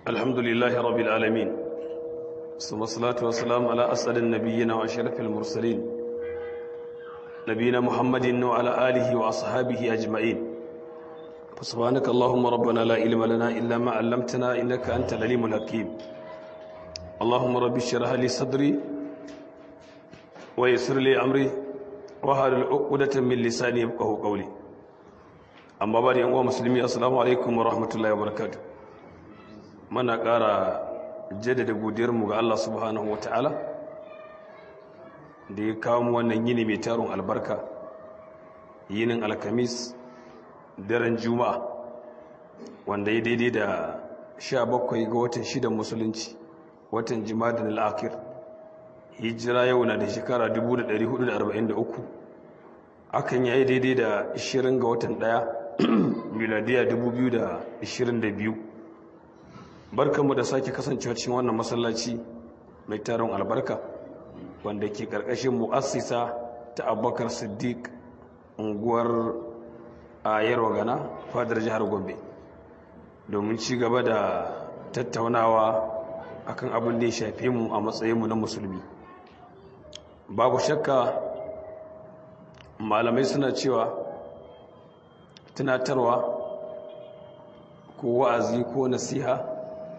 الحمد لله رب العالمين ثم الصلاة والسلام على أسعد النبيين وأشرف المرسلين نبينا محمد وعلى آله وأصحابه أجمعين فسبحانك اللهم ربنا لا علم لنا إلا ما علمتنا إنك أنت العليم الحكيم اللهم رب اشرح لي صدري ويسر لي أمري واحلل عقدة من لساني يفقهوا قولي أما بعد يا مسلمين السلام عليكم ورحمة الله وبركاته mana ƙara jaddada godiyarmu ga Allah subhanahu ta'ala da ya kawo mu wannan yini mai tarin albarka yinin alkamis daren juma'a wanda ya daidai da 17 ga watan 6 musulunci watan jimadin al'akir hijira yau na da shekara 1443 akan yayi daidai da 20 ga watan 1 miladiya 2022 barkanmu da sake kasancewa cikin wannan masallaci mai taron albarka wanda ke karkashin mu'assisa ta Abubakar Siddiq unguwar Ayarwa Gana fadar jihar Gombe domin ci gaba da tattaunawa akan abin da ya shafe mu a matsayinmu na musulmi. Babu shakka malamai suna cewa tunatarwa ko wa'azi ko nasiha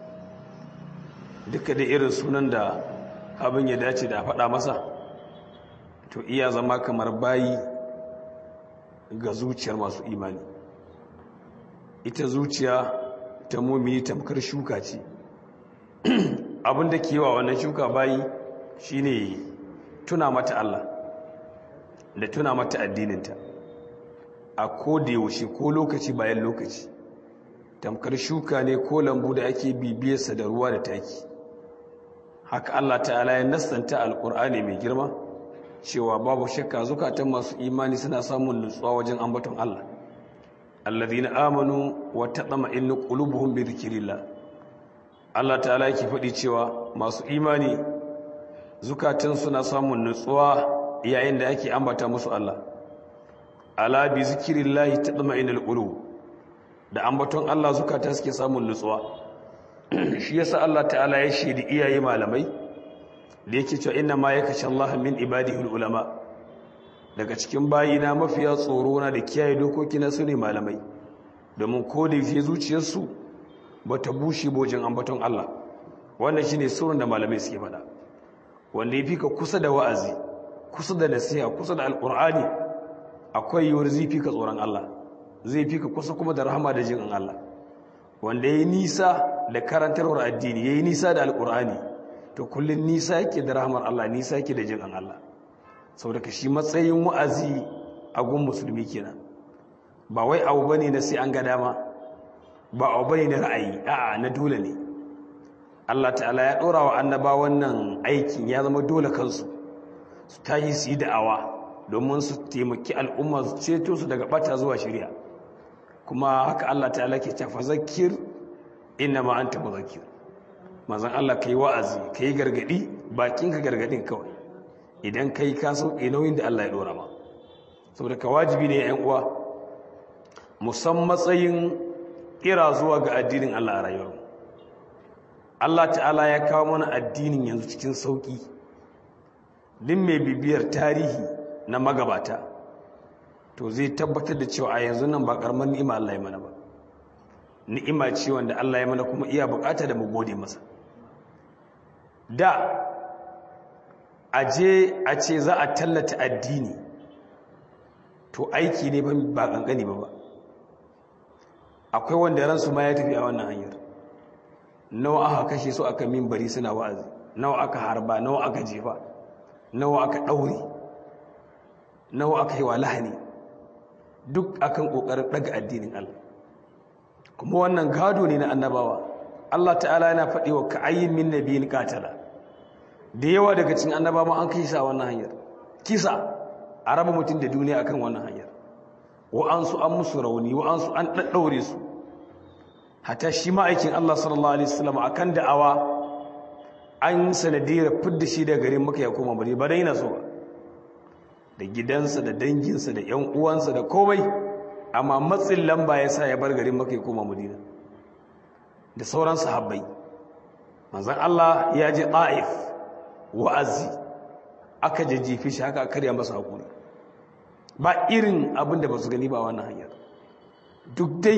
duka da irin sunan da abin ya dace da faɗa masa to iya zama kamar bayi ga zuciyar masu imani. Ita zuciya ta mumini tamkar shuka ce abin da ke wa wannan shuka bayi shine tuna mata Allah da tuna mata addininta a koda yaushe ko lokaci bayan lokaci. Tamkar shuka ne ko lambu da ake bibiyarsa da ruwa da taki. Haka Allah ta'ala ya nassanta alƙur'ani mai girma cewa babu shakka zukatan masu imani suna samun nutsuwa wajen ambaton Allah. Alladhina amanu wa tatma'innu qulubuhum bi dhikrillah. Allah ta'ala yake faɗi cewa masu imani zukatan suna samun nutsuwa yayin da ake ambata musu Allah. Ala bi dhikrillah tatma'innul qulub. Da ambaton Allah zukata suke samun nutsuwa. Shi yasa Allah ta'ala ya shaidi iyaye malamai da yake cewa inna ma yakasha Allah min ibadihi ulama. Daga cikin bayina mafiya tsoro na da kiyaye dokoki na sune malamai, domin ko da yake zuciyarsu bata bushe bojin ambaton Allah. Wannan shine sirrin da malamai suke faɗa. Wanda yafi ka kusa da wa'azi, kusa da nasiha, kusa da alqur'ani, akwai yiwuwar zai fi ka tsoron Allah, zai fi ka kusa kuma da rahama da jin Allah. Wanda yayi nisa da karantarwar addini yayi nisa da alqur'ani to kullun nisa yake da rahmar Allah, nisa yake da jin Allah. Saboda shi matsayin wa'azi a gun musulmi kenan ba wai abu bane na sai an ga dama, ba abu bane na ra'ayi, a'a na dole ne. Allah ta'ala ya dora wa annaba wannan aikin, ya zama dole kansu su tashi su yi da'awa domin su taimaki al'umma su ceto su daga bata zuwa shari'a. Kuma haka Allah ta'ala ke cewa fazakir innama anta muzakkir. Manzon Allah kai wa'azi, kai gargadi, bakin ka gargadin kawai. Idan kai ka sauke nauyin da Allah ya dora ma. Saboda ka wajibi ne ƴan uwa musamman matsayin kira zuwa ga addinin Allah a rayuwar. Allah ta'ala ya kawo mana addinin yanzu cikin sauki. Din mai bibiyar tarihi na magabata to zai tabbatar da cewa a yanzu nan ba karamar ni'ima Allah ya mana ba. Ni'ima ce wanda Allah ya mana kuma iya bukata da mu gode masa. Da aje a ce za a tallata addini to aiki ne ba kankani ba. Akwai wanda ransu ma ya tafi a wannan hanyar. Nawa aka kashe su aka minbari suna wa'azi, nawa aka harba, nawa aka jefa, nawa aka daure, nawa aka yi wa lahani, duk akan kokarin daga addinin Allah. Kuma wannan gado ne na annabawa. Allah ta'ala yana faɗi wa ka'ayyin min nabiyyin qatala. Da yawa daga cikin annabawa an kai sa wannan hanyar. Kisa a raba mutum da duniya akan wannan hanyar. Wa'ansu an musu rauni, wa'ansu an daddaure su. Hatta shi ma'aikin Allah sallallahu alaihi wasallam akan da'awa an sanadiyar fidda shi daga garin Makka ya koma Madina ba dai na so ba. Da gidansa da danginsa da ƴan uwansa da komai, amma matsin lamba ya sa ya bar garin Makka ya koma Madina. da sauran sahabbai. Manzon Allah ya je Ta'if wa'azi, aka jajjefe shi haka karya masa hakuri. Ba irin abin da ba su gani ba wannan hanyar, duk dai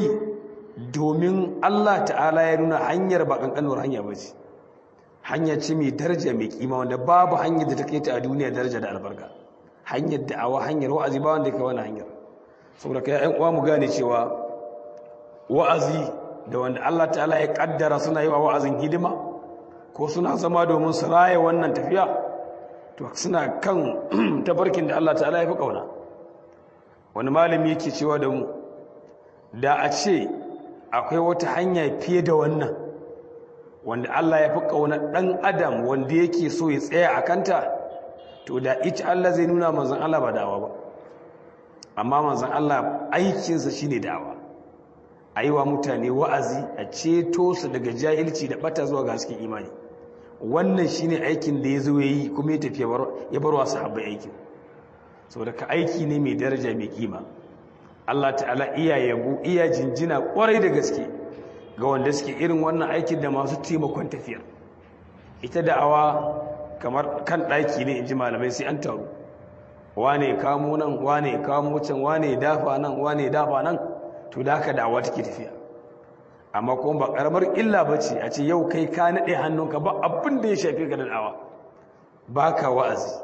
domin Allah ta'ala ya nuna hanyar ba kankanuwar hanya ba ce, hanya ce mai daraja mai kima wanda babu hanyar da ta kai ta a duniya daraja da albarka. Hanyar da'awa, hanyar wa'azi, ba wanda ya kai wannan hanyar. Saboda kai ƴan uwa mu gane cewa wa'azi da wanda Allah ta'ala ya kaddara suna yi wa wa'azin hidima ko suna zama domin su raye wannan tafiya, to suna kan tafarkin da Allah ta'ala ya fi kauna. Wani malami yake cewa da mu, da a ce akwai wata hanya fiye da wannan wanda Allah ya fi kauna ɗan adam wanda yake so ya tsaya a kanta, to da ita Allah zai nuna manzon Allah ba da'awa ba. Amma manzon Allah aikinsa shine da'awa, a yi wa mutane wa'azi, a ceto su daga jahilci da bata zuwa ga hasken imani. Wannan shine aikin da ya zo ya yi kuma ya tafi ya bar wa sahabbai aikin. Saboda ka aiki ne mai daraja mai kima. Allah ta'ala iya yabo, iya jinjina kwarai da gaske ga wanda suke irin wannan aikin da masu taimakon tafiyar. Ita da'awa kamar kan ɗaki ne, in ji malamai, sai an taru. Wane ya kamo nan, wane ya kamo can, wane ya dafa nan, wane ya dafa nan, to da haka da'awa take tafiya. Amma kuma ba karamar illa ba ce a ce yau kai ka naɗe hannunka ba abin da ya shafi ka da da'awa, ba ka wa'azi,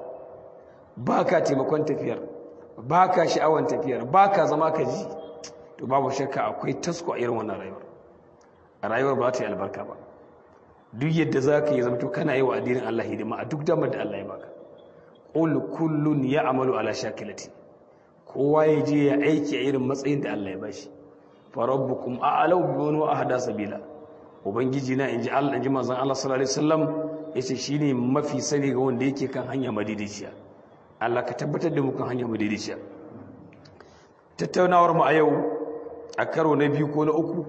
ba ka taimakon tafiyar, ba ka sha'awan tafiyar, ba ka zama ka ji, to babu shakka akwai tasko a irin wannan rayuwar. A rayuwar ba ta yi albarka ba. Duk yadda za ka yi zamto kana yi wa addinin Allah hidima a duk damar da Allah ya baka. Qul kullun ya'malu ala shakilati, kowa ya je ya aiki a irin matsayin da Allah ya bashi. Fa rabbukum a'lamu biman huwa ahda sabila. Ubangiji na inji Allah, inji manzon Allah sallallahu alaihi wasallam yace shine mafi sani ga wanda yake kan hanya madidiciya. Allah ka tabbatar da mu kan hanya madidiciya. Tattaunawar mu a yau a karo na biyu ko na uku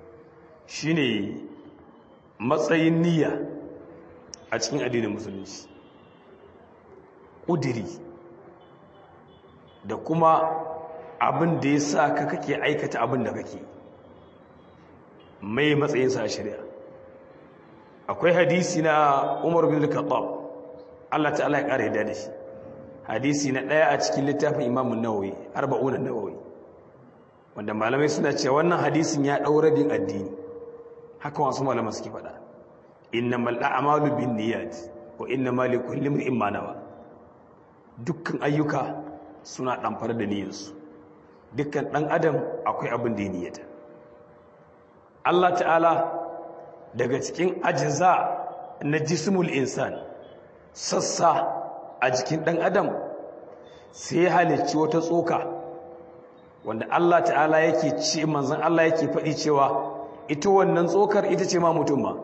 shine matsayin niyya a cikin addinin musulunci, ƙudiri da kuma abin da ya sa ka kake aikata abin da kake, mai matsayinsa a shari'a. Akwai hadisi na Umar bin Khattab, Allah ta'ala ya ƙara yadda da shi, hadisi na ɗaya a cikin littafin Imam Nawawi, Arba'un Nawawi, wanda malamai suna cewa wannan hadisin ya ɗau rabin addini. Haka wasu malaman suke faɗa, innamal a'malu binniyat wa innamal likulli imrin ma nawa. Dukkan ayyuka suna ɗamfar da niyyarsu, dukkan ɗan adam akwai abin da ya niyyata. Allah ta'ala daga cikin ajza na jismul insan, sassa a jikin ɗan adam, sai ya halicci wata tsoka wanda Allah ta'ala yake ce, manzon Allah yake faɗi cewa ita wannan tsokar ita ce ma mutum ma.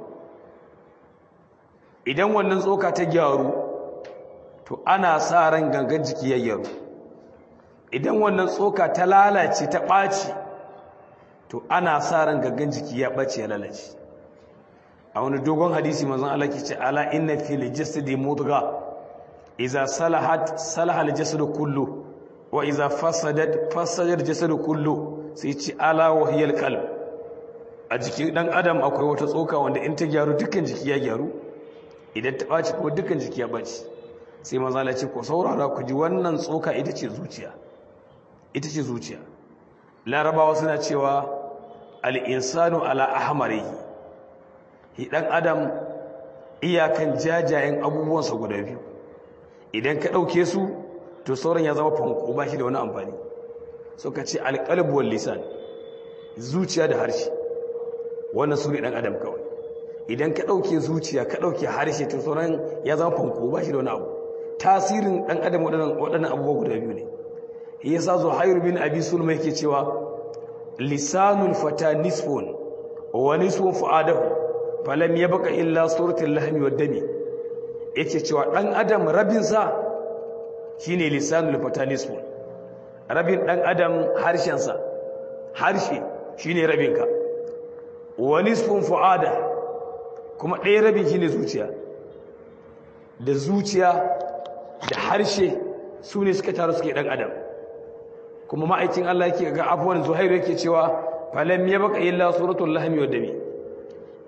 Idan wannan tsoka ta gyaru, to ana sa ran gangan jiki ya gyaru. Idan wannan tsoka ta lalace, ta ɓaci, to ana sa ran gangan jiki ya ɓace, ya lalace. A wani dogon hadisi manzon Allah ke ce, ala inna fil jasadi mudgha idza salahat salaha al jasadu kullu wa idza fasadat fasada al jasadu kullu, sai ce ala wa hiya al qalb. A jikin dan adam akwai wata tsoka wanda in ta gyaru dukkan jiki ya gyaru, idan ta ɓaci kuma dukkan jiki ya ɓaci. Sai manzon Allah ce, ko saurara ku ji, wannan tsoka ita ce zuciya, ita ce zuciya. Larabawa suna cewa al-insanu ala ahmarihi, ɗan adam iyakan jajayen abubuwansa guda biyu. Idan ka ɗauke su, to sauran ya zama fanko, ba shi da wani amfani. So ka ce alƙalbu wal lisan, zuciya da harshe, wannan su ne ɗan adam kawai. Idan ka ɗauke zuciya, ka ɗauke harshe, to sauran ya zama fanko, ba shi da wani abu. Tasirin ɗan adam waɗannan abubuwa guda biyu ne. Yasa Zuhair bin Abi Sulma yake cewa lisanul fata nisfun wa nisfun fu'adahu falam yabqa illa suratul lahmi wad dami. Yake cewa dan adam rabin sa shine lisanul fata nisfun, rabin dan adam harshen sa, harshe shine rabin ka, wa nisfun fu'ada, kuma ɗaya rabin shine zuciya. Da zuciya da harshe su ne suka taru suke dan adam. Kuma ma'aikin Allah yake ga abuwan Zuhairu yake cewa falam yabqa illa suratul lahmi wad dami,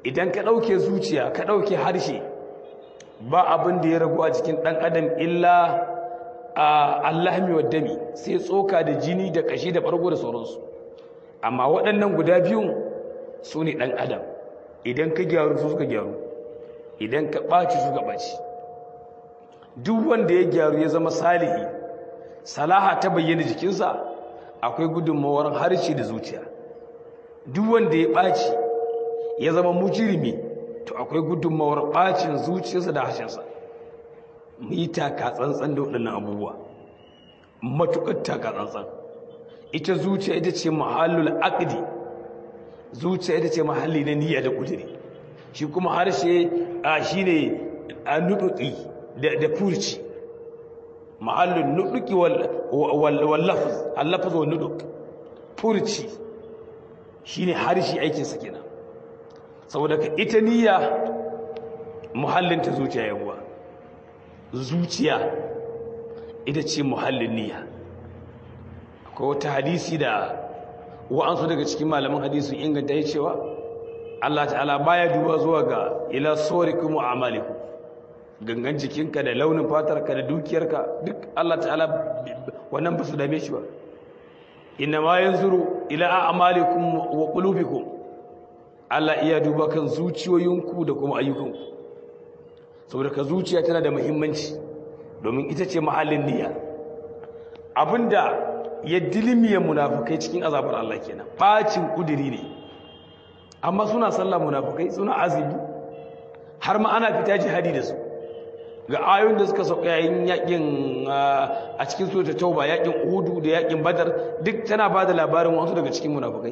idan ka ɗauke zuciya ka ɗauke harshe ba abin da ya ragu a cikin ɗan adam illa allahmi wa dami, sai tsoka da jini da ƙashi da ɓargo da sauransu. Amma waɗannan guda biyun su ne ɗan adam. Idan ka gyaru su suka gyaru, idan ka ɓaci suka ɓaci. Duk wanda ya gyaru ya zama salihi, salaha ta bayyana jikinsa, akwai gudunmawar harshe da zuciya. Duk wanda ya ɓaci ya zama mujirimi, to akwai gudunmawar ɓacin zuciyarsa da harshensa. Mu yi taka tsantsan da waɗannan abubuwa, matuƙar taka tsantsan. Ita zuciya ita ce mahallul aqdi, zuciya ita ce mahalli na niyya da ƙudiri. Shi kuma harshe shine nuɗuƙi da furci. Mahallun nuɗuƙi wal lafz, al-lafz wal nuɗuƙ, furci shine harshe aikinsa kenan. Saboda ka ita niyya muhallinta zuciya yawa, zuciya ita ce muhallin niyya. Akwai wata hadisi da wa'ansu daga cikin malaman hadisi inganta ya cewa Allah ta'ala baya duba zuwa ga ila sawrikum wa a'malikum, gangan jikinka da launin fatarka da dukiyarka duk Allah ta'ala wannan ba su dame shi ba. Inna ma yanzuru ila a'malikum wa qulubikum, Allah iya duba kan zuciyoyinku da kuma ayyukanku. Saboda ka zuciya tana da muhimmanci domin ita ce mahallin niyya. Abinda ya dilimiya munafukai cikin azabar Allah kenan, bacin kudiri ne. Amma suna sallah munafukai, suna azumi, har ma ana fita jihadi da su. Ga ayoyin da suka sauka yayin yakin a cikin suratul Tauba, yakin Uhud da yakin Badar, duk tana bada labarin wasu daga cikin munafukai.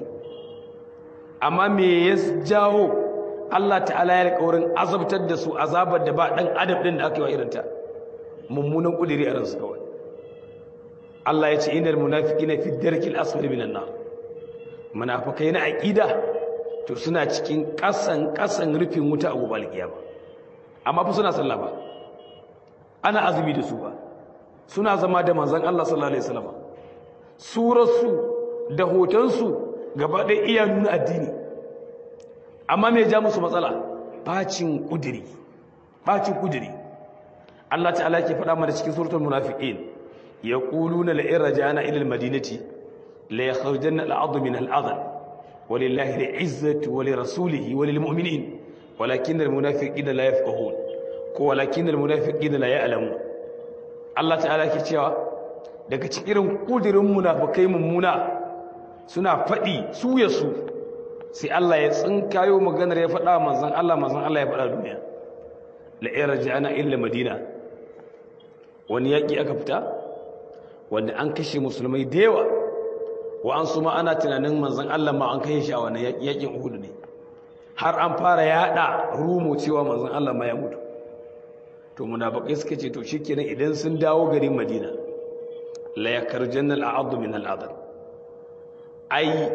Amma me ya jawo Allah ta'ala ya alƙawarin azabtar da su azabar da ba dan adam din da aka yi wa irinta? Mummunan kudiri a ransu kawai. Allah ya ce innal munafiqina fi darkil asfali minan nar. Munafikai na aqida to suna cikin kasan rufin wuta a gobe alkiyama. Amma fa suna sallah ba, ana azumi da su ba, suna zama da manzon Allah sallallahu alaihi wasallam. Surarsu da hotonsu gaba ɗaya iya nuna addini. Amma me ya ja musu matsala? Bacin kudiri. Allah ta'ala ke faɗa mana cikin suratul munafiqin, yaquluna la in raja'na ila al-madinati la yakhrujanna al-'adlu min al-'adl walillahi al-'izzatu wa lirasulihi wa lilmu'minin walakin al-munafiqina la yafqahun ko walakin al-munafiqina la ya'lamun. Allah ta'ala ke cewa daga cikin kudirin munafikai mummuna suna faɗi su ya su, sai Allah ya tsinkayo maganar ya faɗa manzon Allah ya faɗa duniya. La in raja'na ila madina, wani yaƙi aka fita wanda an kashe musulmai da yawa, wa an su ma ana tunanin manzon Allah ma an kashe shi a wannan yaƙin Uhud ne, har an fara yaɗa rumo cewa manzon Allah ma ya mutu. To munafiqai suka ce to shikenan idan sun dawo garin Madina la yakarjanna al-'adlu min al-'adl, ai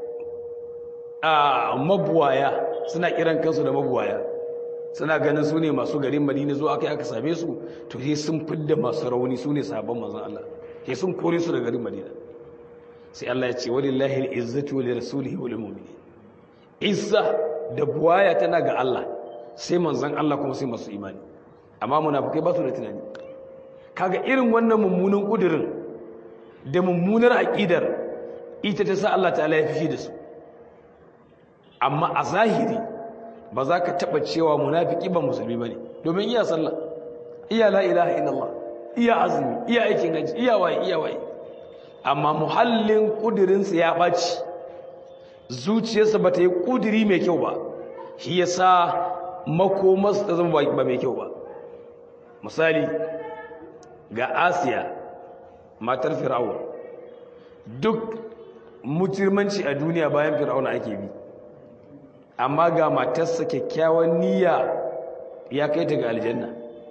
mabuwaya suna kiran kansu da mabuwaya, suna ganin su ne masu garin Madina, zuwa aka same su to sai sun fidda masu rauni, su ne sabon manzon Allah, sai sun kore su daga garin Madina. Sai Allah ya ce walillahi al-izzatu wa lirasulihi wa lilmu'minin. Izza da buwaya tana ga Allah, sai manzon Allah kuma sai masu imani. Amma munafikai ba su da tunani. Kaga irin wannan mummunan kudirin da mummunar aqidar ita ta sa Allah ta'ala ya fishi da su. Amma a zahiri ba za ka taɓa cewa munafiki ba musulmi ba ne, domin iya sallah, iya la ilaha illallah, iya azumi, iya aikin haji, iya waye. Amma muhallin ƙudurinsa ya ɓaci, zuciyarsa ba ta yi ƙudiri mai kyau ba, shi ya sa makomarsa ta zama ba mai kyau ba. Misali, ga Asiya, matar Fir'aun, duk mujirmanci a duniya bayan Fir'aun ake bi. Amma ga matarsa kyakkyawan niyya ya kai ta ga aljanna.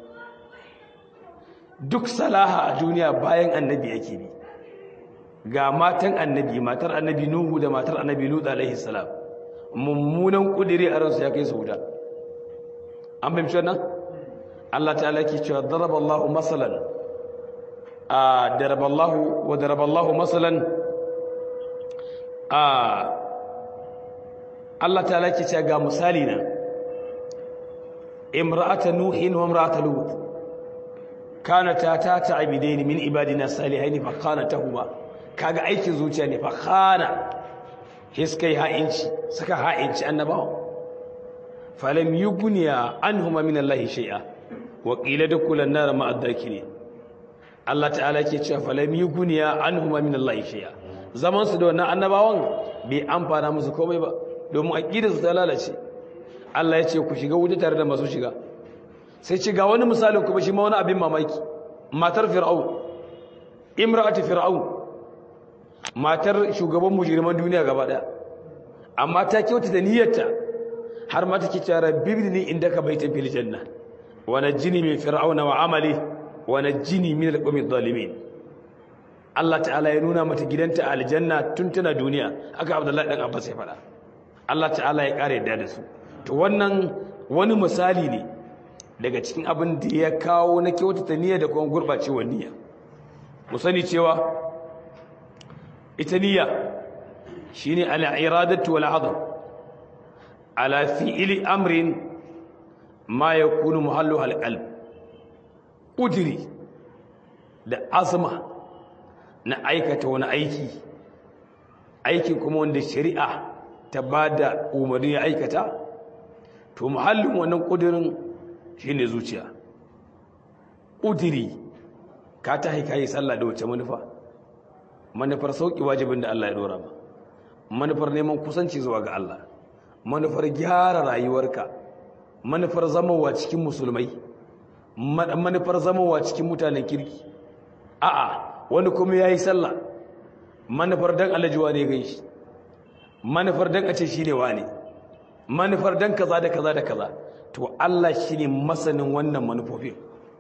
Duk salaha a duniya bayan annabi yake bi. Ga matan annabi, matar annabi Nuhu da matar annabi Lut alaihi salam, mummunan kudiri a ransu ya kai su wuta. An fahimci wannan? Allah ta'ala ke cewa daraballahu masalan, daraballahu masalan, Allah ta'ala ke cewa ga misali na imra'ata nuhin wa imra'ata lut kanata ta abidaini min ibadina salihaini fa khanatahuma kaga aikin zuciya ne fa khana hiskai ha'inci suka ha'inci annabawa falam yughniya anhuma min allahi shay'a wa qila dukulan nar ma'a dakirin Allah ta'ala ke cewa falam yughniya anhuma min allahi shay'a zaman su da wannan annabawan bai amfana musu komai ba domin aqidar su ta lalace Allah ya ce ku shiga wuta tare da masu shiga sai ce ga wani misalin kuma shi ma wani abin mamaki matar fir'aun imra'atu fir'aun matar shugaban mujriman duniya gaba daya amma ta kyauta da niyyarta har ma take cewa rabbibni indaka baitan fil janna wa najjini min fir'auna wa amali wa najjini min al-qawmi adh-dhalimin Allah ta'ala ya nuna mata gidanta a aljanna tun tana duniya aka Abdullahi dan Abbas ya fada Allah ta'ala ya kare da su to wannan wani misali ne daga cikin abin da ya kawo na kyautata niyya da kuma gurbacewar niyya mu sani cewa ita niyya shine al-iradatu wal 'azm ala fi'li amrin ma yakunu mahalluhu al-qalb udri da azma na aikata wani aiki kuma wanda shari'a ta bada umarni ya aikata to muhallin wannan kudirin shine zuciya udri ka ta haika yi sallah da wace manufar sauki wajibin da Allah ya dora ba manufar neman kusanci zuwa ga Allah manufar gyara rayuwarka manufar zamawa cikin musulmai manufar zamawa cikin mutanen kirki a'a wani kuma yayi sallah manufar dan alajuwa ne ganshi manufar dan a ce shine wani manufar dan kaza da kaza da kaza to Allah shine masanin wannan manufofin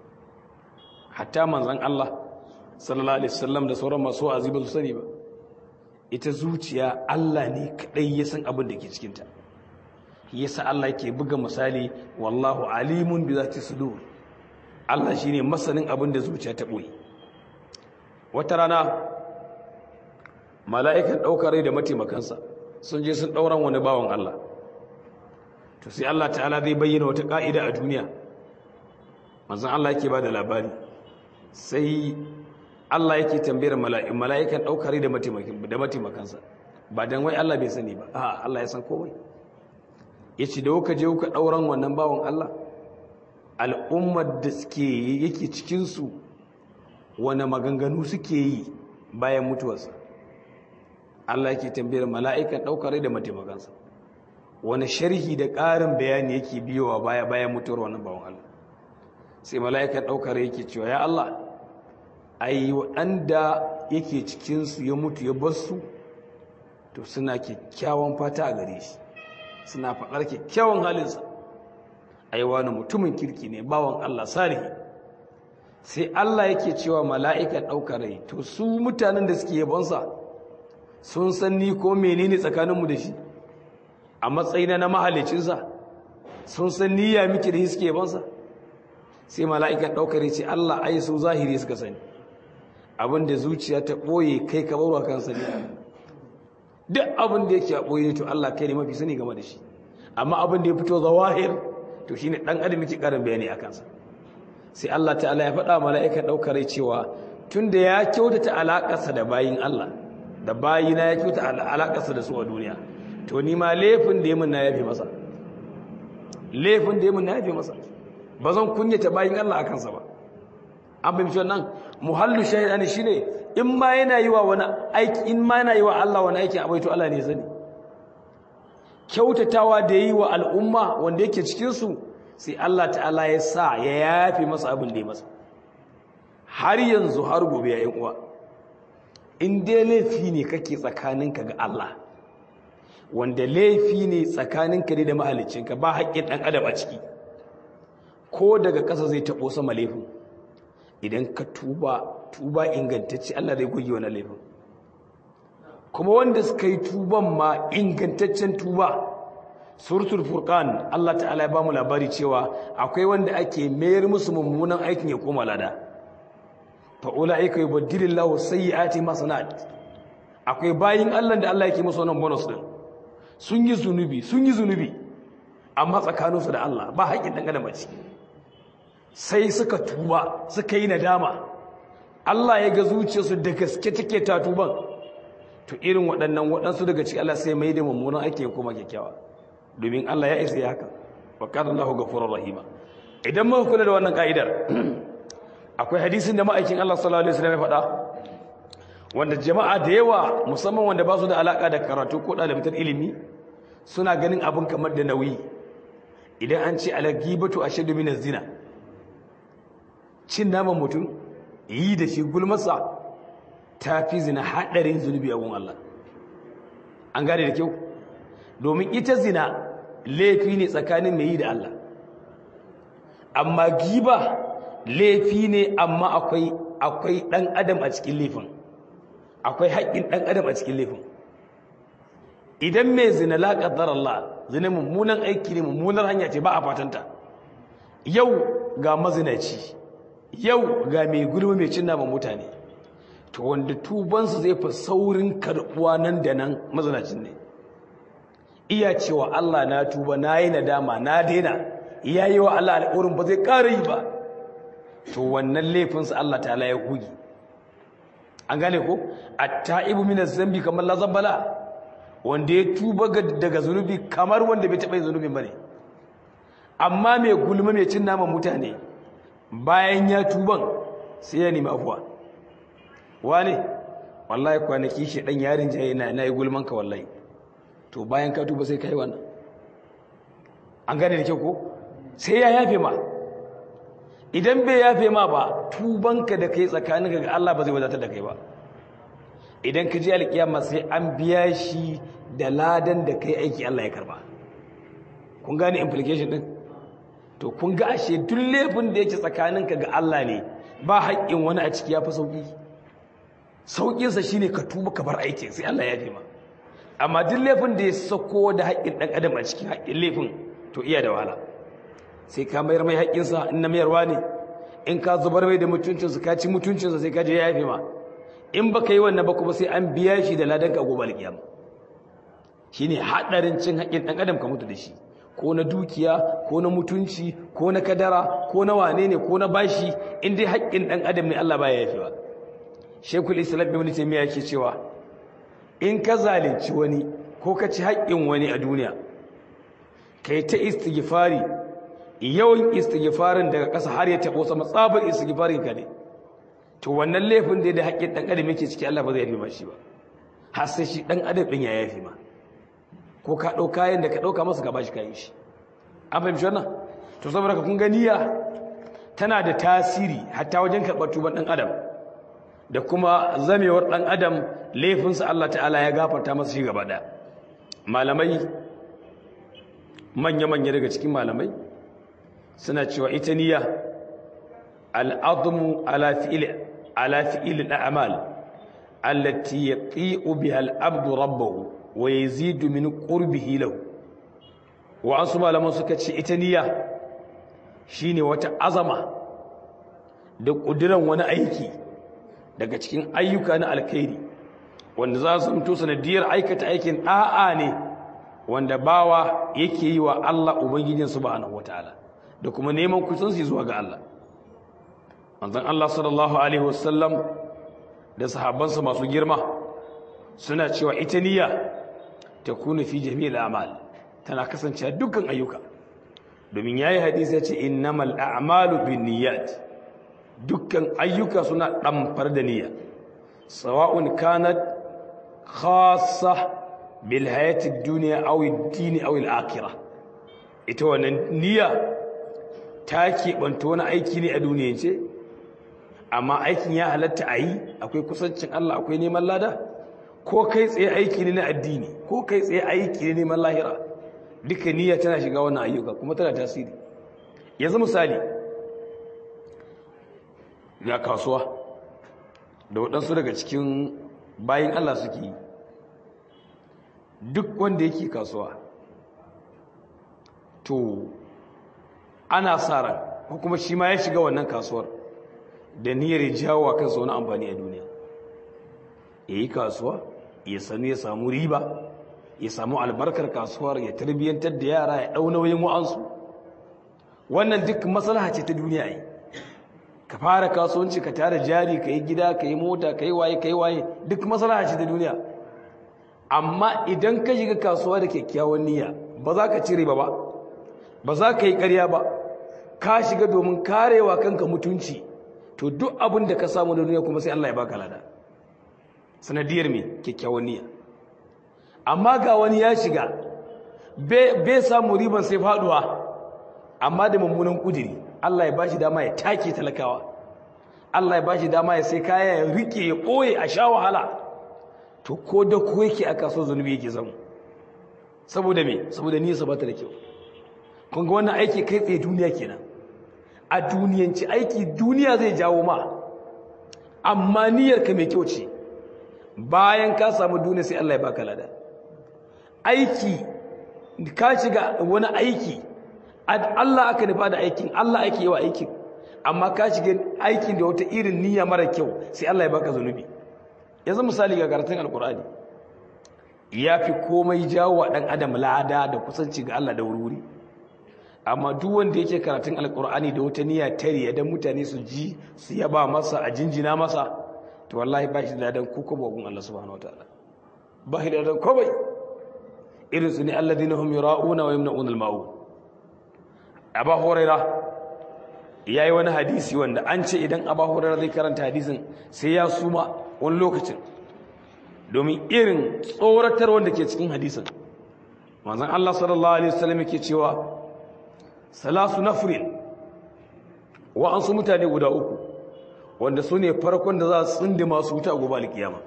hatta manzon Allah sallallahu alaihi wasallam da sauran masu aziba su sani ba ita zuciya Allah ne kadai ya san abin da ke cikin ta yasa Allah yake buga misali wallahu alimun bi zati sudur Allah shine masanin abin da zuciya ta boye wata rana mala'ikan daukar rai da mataimakansa sun je sun dauran wani bawan Allah to sai Allah ta'ala zai bayyana wata ka'ida a duniya manzon Allah yake bada labari sai Allah yake tambayar mala'ikan daukar da mataimakansa ba dan wai Allah bai sani ba a Allah ya san komai yace da kuka je kuka dauran wannan bawon Allah al'ummar da suke yake cikin su wani maganganu suke yi bayan mutuwarsa Allah yake tambayar mala'ikan daukar da mataimakansa wani sharhi da ƙarin bayani yake biyowa bayan mutuwar wannan bawon Allah sai mala'ikan daukar yake cewa ya Allah ai waɗanda yake cikin su ya mutu ya bar su to suna kyakkyawan fata a gare shi suna faɗar kyakkyawan halinsa ai wani mutumin kirki ne bawon Allah salihi sai Allah yake cewa mala'ikan daukar rai to su mutanen da suke yabonsa sun san ni ko menene tsakaninmu da shi a matsayina na mahalicinsa sun san niyya miki da suke yabonsa sai mala'ikan daukar rai ce Allah ai su zahiri suka sani abinda zuciya ta ɓoye kai ka barwa kansa ne duk abinda yake a ɓoye to Allah kai ne mafi sani game da shi amma abinda ya fito zawahir to shine dan adam yake karin bayani a kansa sai Allah ta'ala ya faɗa mala'ikan daukar rai cewa tunda ya kyautata alakarsa da bayin Allah da bayina ya kyautata alakarsa da su a duniya to ni ma laifin da yamin na yafe masa ba zan kunyata bayin Allah a kansa ba an fahimci wannan muhallu shahidani shine in ma yana yi wa wani aiki in ma yana yi wa Allah wani aiki abai to Allah ne sani kyautatawa da yi wa al'umma wanda yake cikin su sai Allah ta'ala ya sa ya yafe masa abin da ya masa har yanzu har gobe yayin uwa in dai laifi ne kake tsakaninka ga Allah wanda laifi ne tsakaninka da mahaliccinka ba haƙƙin ɗan adam a ciki ko daga ƙasa zai taɓo sama laifin idan ka tuba ingantacce Allah zai goge wannan laifin kuma wanda suka yi tuban ma ingantaccen tuba suratul furqan Allah ta'ala ya bamu labari cewa akwai wanda ake mayar musu mummunan aikin ya koma lada fa ulaika yubaddilillahu sayyi'ati masanat akwai bayin Allah da Allah yake musu wannan bonus din sun yi zunubi amma tsakaninsu da Allah ba haƙƙin ɗan adam a ciki, sai suka tuba suka yi nadama, Allah ya ga zuciyarsu da gaske take ta tuban, to irin waɗannan waɗansu daga cikin Allah sai mai da mummunan ake koma kyakkyawa, domin Allah ya isa ya haka, wa kana Allahu ghafurur rahima. Idan muka kula da wannan ka'idar, akwai hadisin da ma'aikin Allah sallallahu alaihi wasallam ya faɗa, wanda jama'a da yawa musamman wanda ba su da alaka da karatu ko ɗalibtar ilimi suna ganin abin kamar da nauyi. Idan an ce al-ghibatu ashaddu min az-zina, cin naman mutum yi da shi gulmasa ta fi zina haɗarin zunubi a gun Allah. An gane da kyau, domin ita zina laifi ne tsakanin mai yi da Allah, amma giba laifi ne amma akwai ɗan adam a cikin laifin, akwai haƙƙin ɗan adam a cikin laifin. Idan mai zina la qaddar Allah, zina mummunan aiki ne, mummunar hanya ce ba a fatanta. Yau ga mazinaci, yau ga mai gulma mai cin naman mutane, to wanda tubansu zai fi saurin karɓuwa nan da nan mazinacin ne. Iya cewa Allah na tuba, na yi nadama, na daina, iya yi wa Allah alƙawarin ba zai ƙara yi ba, to wannan laifinsa Allah ta'ala ya hugi. An gane ko? At-ta'ibu min az-zambi kamar la zambala, wanda ya tuba daga zunubi kamar wanda bai taɓa yin zunubin bane. Amma mai gulma mai cin naman mutane bayan ya tuban sai ya nemi afuwa. Wane? Wallahi kwanaki shi dan yarin jaye na yi gulman ka wallahi. To bayan ka tuba sai kai wannan. An gane da kyau ko? Sai ya yafe ma. Idan bai yafe ma ba, tubanka da kai tsakaninka ga Allah ba zai wadatar da kai ba. Idan ka je alkiyama sai an biya shi da ladan da kai aiki Allah ya karba. Kun gane implication din? To kun ga ashe duk laifin da yake tsakaninka ga Allah ne, ba haƙƙin wani a ciki yafi sauki. Sauƙinsa shine ka tuba ka bar aikin sai Allah ya yafe ma. Amma duk laifin da ya sako da haƙƙin ɗan adam a cikin haƙƙin laifin, to iya da wahala. Sai ka mayar mai haƙƙinsa in na mayarwa ne, in ka zubar mai da mutuncinsa ka ci mutuncinsa sai ka je ya yafe ma. In baka yi wannan ba kuma sai an biya shi da ladan ka gobe alƙiyama. Shine haɗarin cin haƙƙin ɗan adam ka mutu da shi, ko na dukiya ko na mutunci ko na kadara ko na wane ne ko na bashi, in dai haƙƙin ɗan adam ne Allah baya yafewa. Sheikhul Islam Ibn Taymiyyah yake cewa in ka zalunci wani ko ka ci haƙƙin wani a duniya, kai ta istighfari, yawan istighfarin daga ƙasa har ya taɓo sama tsabar istighfarin ka ne, to wannan laifin da haƙƙin ɗan adam yake ciki Allah ba zai yafe ma shi ba, har sai shi ɗan adam ɗin ya yafe ma, ko ka ɗau kayan da ka ɗauka masa ka bashi kayan shi. An fahimci wannan? To saboda ka kun ga niyya tana da tasiri hatta wajen karɓar tuban ɗan adam da kuma zamewar ɗan adam laifinsa Allah ta'ala ya gafarta masa shi gaba ɗaya. Malamai manya-manya daga cikin malamai suna cewa ita niyya al'azmu ala fi'il al'amal allati yaqi'u biha al'abdu rabbahu wa yazidu min qurbihi lahu. Wa ansu malaman suka ce ita niyya shine wata azama da kudiran wani aiki daga cikin ayyuka na alkhairi wanda za su mutu sanadiyar aikata aikin da'a ne wanda bawa yake yi wa Allah ubangijin subhanahu wataala da kuma neman kusanci zuwa ga Allah. Manzon Allah sallallahu alaihi wasallam da sahabbansa masu girma suna cewa ita niyya takunu fi jami'il a'mal, tana kasancewa dukkan ayyuka, domin yayi hadisi ya ce innamal a'malu binniyat, dukkan ayyuka suna damfar da niyya, sawa'un kanat khassa bil hayati ad-dunya aw ad-din aw al-akhirah. Ita wannan niyya ta keɓanta wani aiki ne a duniya ce, amma aikin ya halatta a yi, akwai kusancin Allah, akwai neman lada, ko kai tsaye aiki ne na addini, ko kai tsaye aiki ne neman lahira, duka niyya tana shiga wannan ayyuka kuma tana tasiri. Yanzu misali ga kasuwa da waɗansu daga cikin bayin Allah suke yi, duk wanda yake kasuwa to ana sa ran ko kuma shi ma ya shiga wannan kasuwar da niyyar jawo wa kansa wani amfani a duniya, ya yi kasuwa ya sanu ya samu riba, ya samu albarkar kasuwar, ya tarbiyyantar da yara, ya ɗau nauyin wa'ansu. Wannan duk maslaha ce ta duniya yi. Ka fara kasuwanci, ka tara jari, ka yi gida, ka yi mota, ka yi waye duk maslaha ce ta duniya. Amma idan ka shiga kasuwa da kyakkyawan niyya ba za ka cire ba za ka yi ƙarya ba, ka shiga domin karewa kanka mutunci, to duk abin da ka samu da duniya kuma sai Allah ya baka lada sanadiyar me kyakkyawan niyya. Amma ga wani ya shiga bai samu riban sai faduwa, amma da mummunan kudiri, Allah ya bashi dama ya take talakawa, Allah ya bashi dama ya sai kaya ya rike ya ɓoye a sha wahala, to ko da ko yake aka so zunubi yake zama. Saboda me? Saboda niyyarsa ba ta da kyau. Kun ga wannan aiki kai tsaye duniya kenan. A duniyanci aiki duniya zai jawo ma, amma niyyarka mai kyau ce, bayan ka samu duniya sai Allah ya baka lada. Aiki ka shiga wani aiki, Allah aka nufa da aikin, Allah ake yi wa aikin, amma ka shiga aikin da wata irin niyya mara kyau sai Allah ya baka zunubi. Yanzu misali ga karatun alkur'ani ya fi komai jawo wa ɗan adam lada da kusanci ga Allah da wuri, amma duk wanda yake karatun alkur'ani da wata niyya tare dan mutane su ji su yaba masa a jinjina masa, to wallahi ba shi da ladan kuka bogun Allah subhanahu wataala, ba shi da ladan komai. Irin su ne alladhina hum yura'una wa yamna'una al-ma'un. Abu Hurairah yayi wani hadisi wanda an ce idan Abu Hurairah zai karanta hadisin sai ya suma wani lokacin, domin irin tsoratar wanda ke cikin hadisin. Manzon Allah sallallahu alaihi wasallam yake cewa salasu nafrin, wa an su mutane guda uku wanda su ne farkon da za su tsindi masu wuta a gobe alkiyama.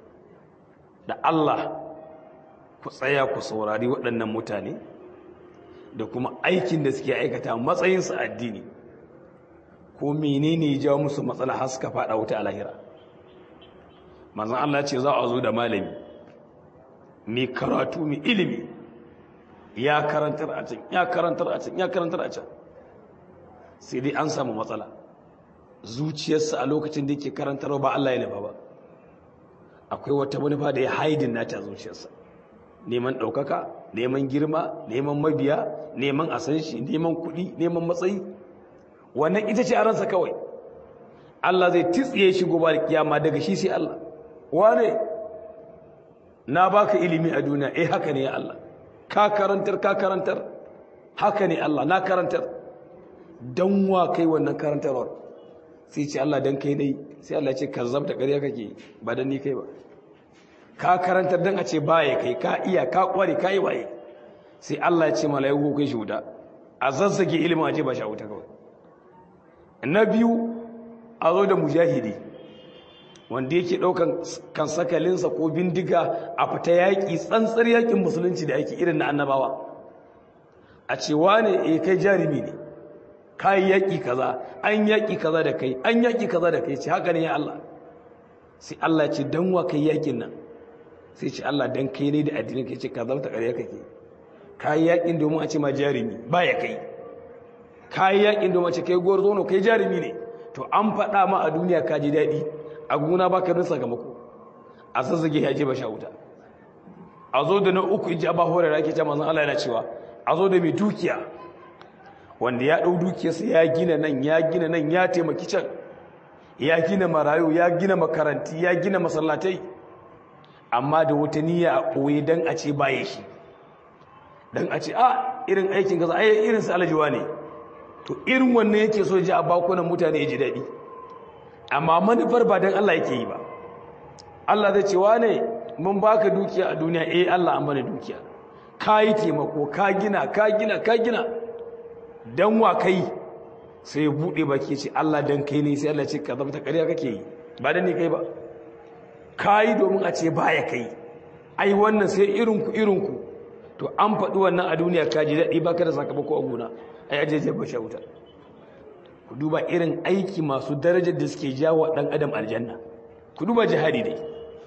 Da Allah ku tsaya ku saurari waɗannan mutane da kuma aikin da suke aikata matsayinsu addini, ko menene ya jawo musu matsala har suka faɗa wuta a lahira. Manzon Allah ce za a zo da malami mai karatu mai ilimi, ya karantar a can, ya karantar a can, ya karantar a can, sai dai an samu matsala. Zuciyarsa a lokacin da yake karantarwa ba Allah ya nufa ba, akwai wata manufa da ya haidin nata zuciyarsa, neman ɗaukaka, neman girma, neman mabiya, neman asanshi, neman kuɗi, neman matsayi. Wannan ita ce a ransa kawai. Allah zai titsiye shi gobe da kiyama daga shi sai Allah. Wane na baka ilimi a duniya, haka ne ya Allah, ka karantar, haka ne Allah, na karantar. Dan wa kai wannan karantarwar? Sai ce Allah dan kai dai. Sai Allah ce kazzabta, ƙarya kake, ba dan ni kai ba. Ka karantar dan a ce baya kai, ka iya, ka kware, ka yi waye. Sai Allah ya ce malaiku kai shi wuta, a zazzage ilimin aje ba shi wuta kawai. Na biyu, a zo da mujahidi wanda yake ɗaukan kan sakalinsa ko bindiga a fita yaƙi, tsantsar yaƙin musulunci da ake irin na annabawa. A ce wane kai jarumi ne, ka yi yaƙi kaza, an yaƙi kaza da kai, an yaƙi kaza da kai. Ce haka ne ya Allah. Sai Allah ce dan wa kai yaƙin nan? Sai ce Allah dan kai ne da addinin kai. Ce ka zama ta ƙarya kake, ka yi yaƙin domin a ce ma jarumi ba ya kai, ka yi yaƙin domin a ce kai gwarzo kai jarumi ne. To an faɗa ma a duniya ka ji daɗi, a gona ba ka rin sakamako, a zazzage ya je ba sha wuta. A zo da na uku in ji Abu Hurairah ake cewa manzon Allah yana cewa a zo da mai dukiya wanda ya ɗau dukiyarsa ya gina nan, ya gina nan, ya taimaki can, ya gina marayu, ya gina makaranti, ya gina masallatai, amma da wata niyya a ɓoye don a ce baye shi, don a ce irin aikin gaza irin su alajiwa ne. To irin wannan yake so ji a bakunan mutane ya ji daɗi, amma manufar ba don Allah yake yi ba. Allah zai ce wane mun baka dukiya a duniya, Allah an bani dukiya, ka yi taimako, ka gina dan wa kai? Sai ya buɗe baki ce Allah dan kai ne. Sai Allah ce ka zama ta ƙarya kake yi, ba dan ne kai ba, ka yi domin a ce baya kai. Ai wannan sai irinku. To an faɗi wannan a duniya ka ji daɗi, baka da sakamako a gona, ai ajeje ba sha wuta. Ku duba irin aiki masu darajar da suke jawo ɗan adam aljanna. Ku duba jihadi dai,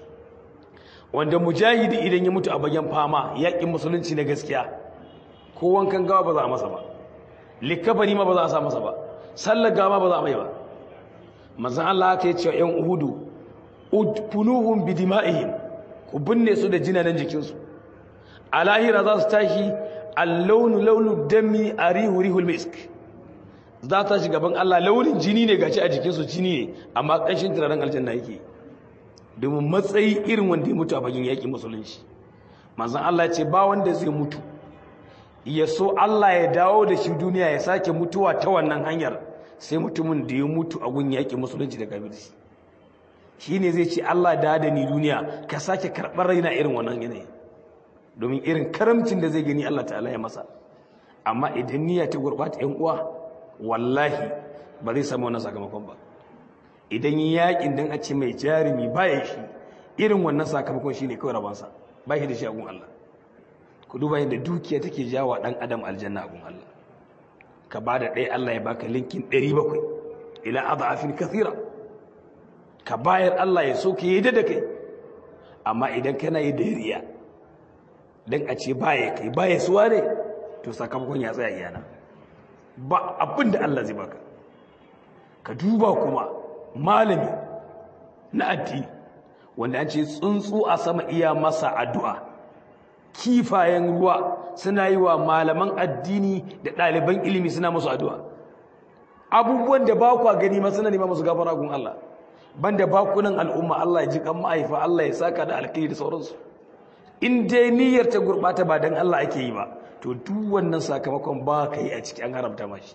wanda mujahidi idan ya mutu a bayan fama yaƙin musulunci na gaskiya, ko wankan gawa ba za a masa ba, likafani ma ba za a sa masa ba, sallar gawa ba za a mai ba. Manzon Allah aka yi cewa ‘yan Uhudu, udfunuhum bi dima'ihim, ku binne su da jinanan jikinsu. a lahira za su tashi al-launu launu dami arihu rihul misk, za ta shi gaban Allah launin jini ne gaci a jikinsu jini ne amma ƙanshin turaren aljanna yake, domin matsayi irin wanda ya mutu a fagen yaƙi musulunci. manzon Allah ya ce ba wanda zai mutu ya so Allah ya dawo da shi duniya ya sake mutuwa ta wannan hanyar sai mutumin da ya mutu a gun yaƙi musulunci da kafirci. Shi ne zai ce Allah da ni duniya ka sake karɓar raina irin wannan yanayi, domin irin karamcin da zai gani Allah ta'ala ya masa. Amma idan niyya ta gurɓata ‘yan uwa, wallahi ba zai samu wannan sakamakon ba. Idan yi yaƙin don a ce mai jarumi baya shi, irin wannan sakamakon shi ne kawai rabansa, ba shi da shi a gun Allah. Ku duba yadda dukiya take jawa ɗan adam aljanna a gun Allah. Ka ba da ɗaya Allah ya baka linkin 700 ila adafin kathira. Ka bayar Allah ya so ka yi da kai. Amma idan kana yi da riya don a ce baya kai baya suwa ne, to sakamakon ya tsaya iyana, ba abin da Allah zai baka. Ka duba kuma malami na addini wanda an ce tsuntsu a sama iya masa addu'a, kifayen ruwa suna yi wa malaman addini da ɗaliban ilimi suna musu addu'a, abubuwan da ba kwa gani ma suna nema musu gafara gun Allah, banda bakunan al'umma Allah ya ji kan ma'aifa, Allah ya saka da alkhairi da sauransu. In dai niyyar ta gurɓata ba don Allah ake yi ba, to duk wannan sakamakon ba ka yi a ciki, an haramta mashi.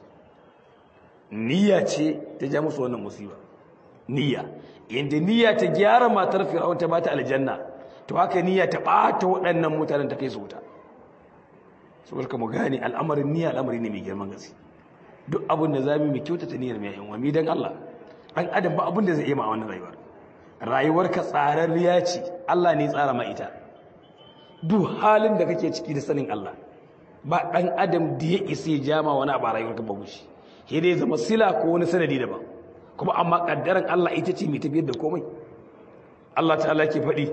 Niyya ce ta ja musu wannan musiba. Niyya inda niyya ta gyara matar Fir'aun ta bata aljanna, to haka niyya ta ɓata waɗannan mutanen ta kai su wuta. Saboda mu gane al'amarin niyya al'amari ne mai girman gaske. Duk abin da zamu mu kyautata niyyar mai yan wami dan Allah. Ɗan adam ba abin da zai yi ma wannan rayuwar. Rayuwarka tsararriya ce, Allah ne tsara ma ita. Duk halin da kake ciki da sanin Allah, ba ɗan adam da ya isa ya jama wani abu a rayuwarka babu shi. Sai dai zama sila ko wani sanadi daban. Kuma amma kaddaran Allah ita ce mai tafiyar da komai. Allah ta'ala ke faɗi,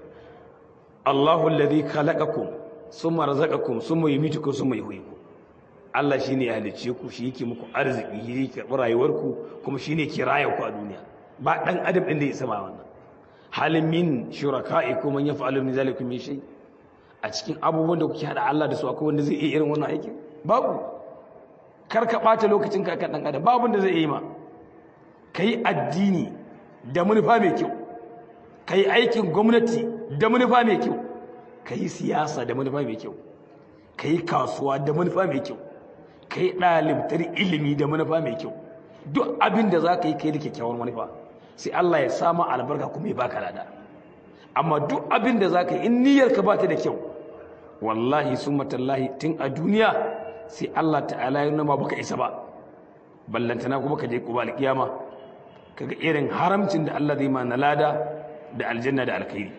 Allahu alladhi khalaqakum summa razaqakum summa yumitukum summa yuhyikum. Allah shine ya halice ku, shi yake muku arziki, shi yake karɓar rayuwarku, kuma shine ke raya ku a duniya. Ba ɗan adam ɗin da ya sama wannan. Halin min shuraka'ikum man yaf'alu min zalikum min shay. A cikin abubuwan da kuke hada Allah da su akwai wanda zai iya irin wannan aikin? Babu. Kar ka ɓata lokacin ka kan ɗan adam, babu wanda zai iya ma. Kai addini da manufa mai kyau, kai aikin gwamnati da manufa mai kyau, kai siyasa da manufa mai kyau, kai kasuwa da manufa mai kyau, kai ɗalibtar ilimi da manufa mai kyau. Duk abin da za ka yi kai da kyakkyawar manufa, sai Allah ya sama albarka kuma ya baka lada. Amma duk abin da za ka yi in niyyarka ba ta da kyau, wallahi summa tallahi tun a duniya sai Allah ta'ala ya nuna baka isa ba, ballantana kuma ka je kuba alkiyama kaga irin haramcin da Allah zai ma na lada da aljanna da alkhairi.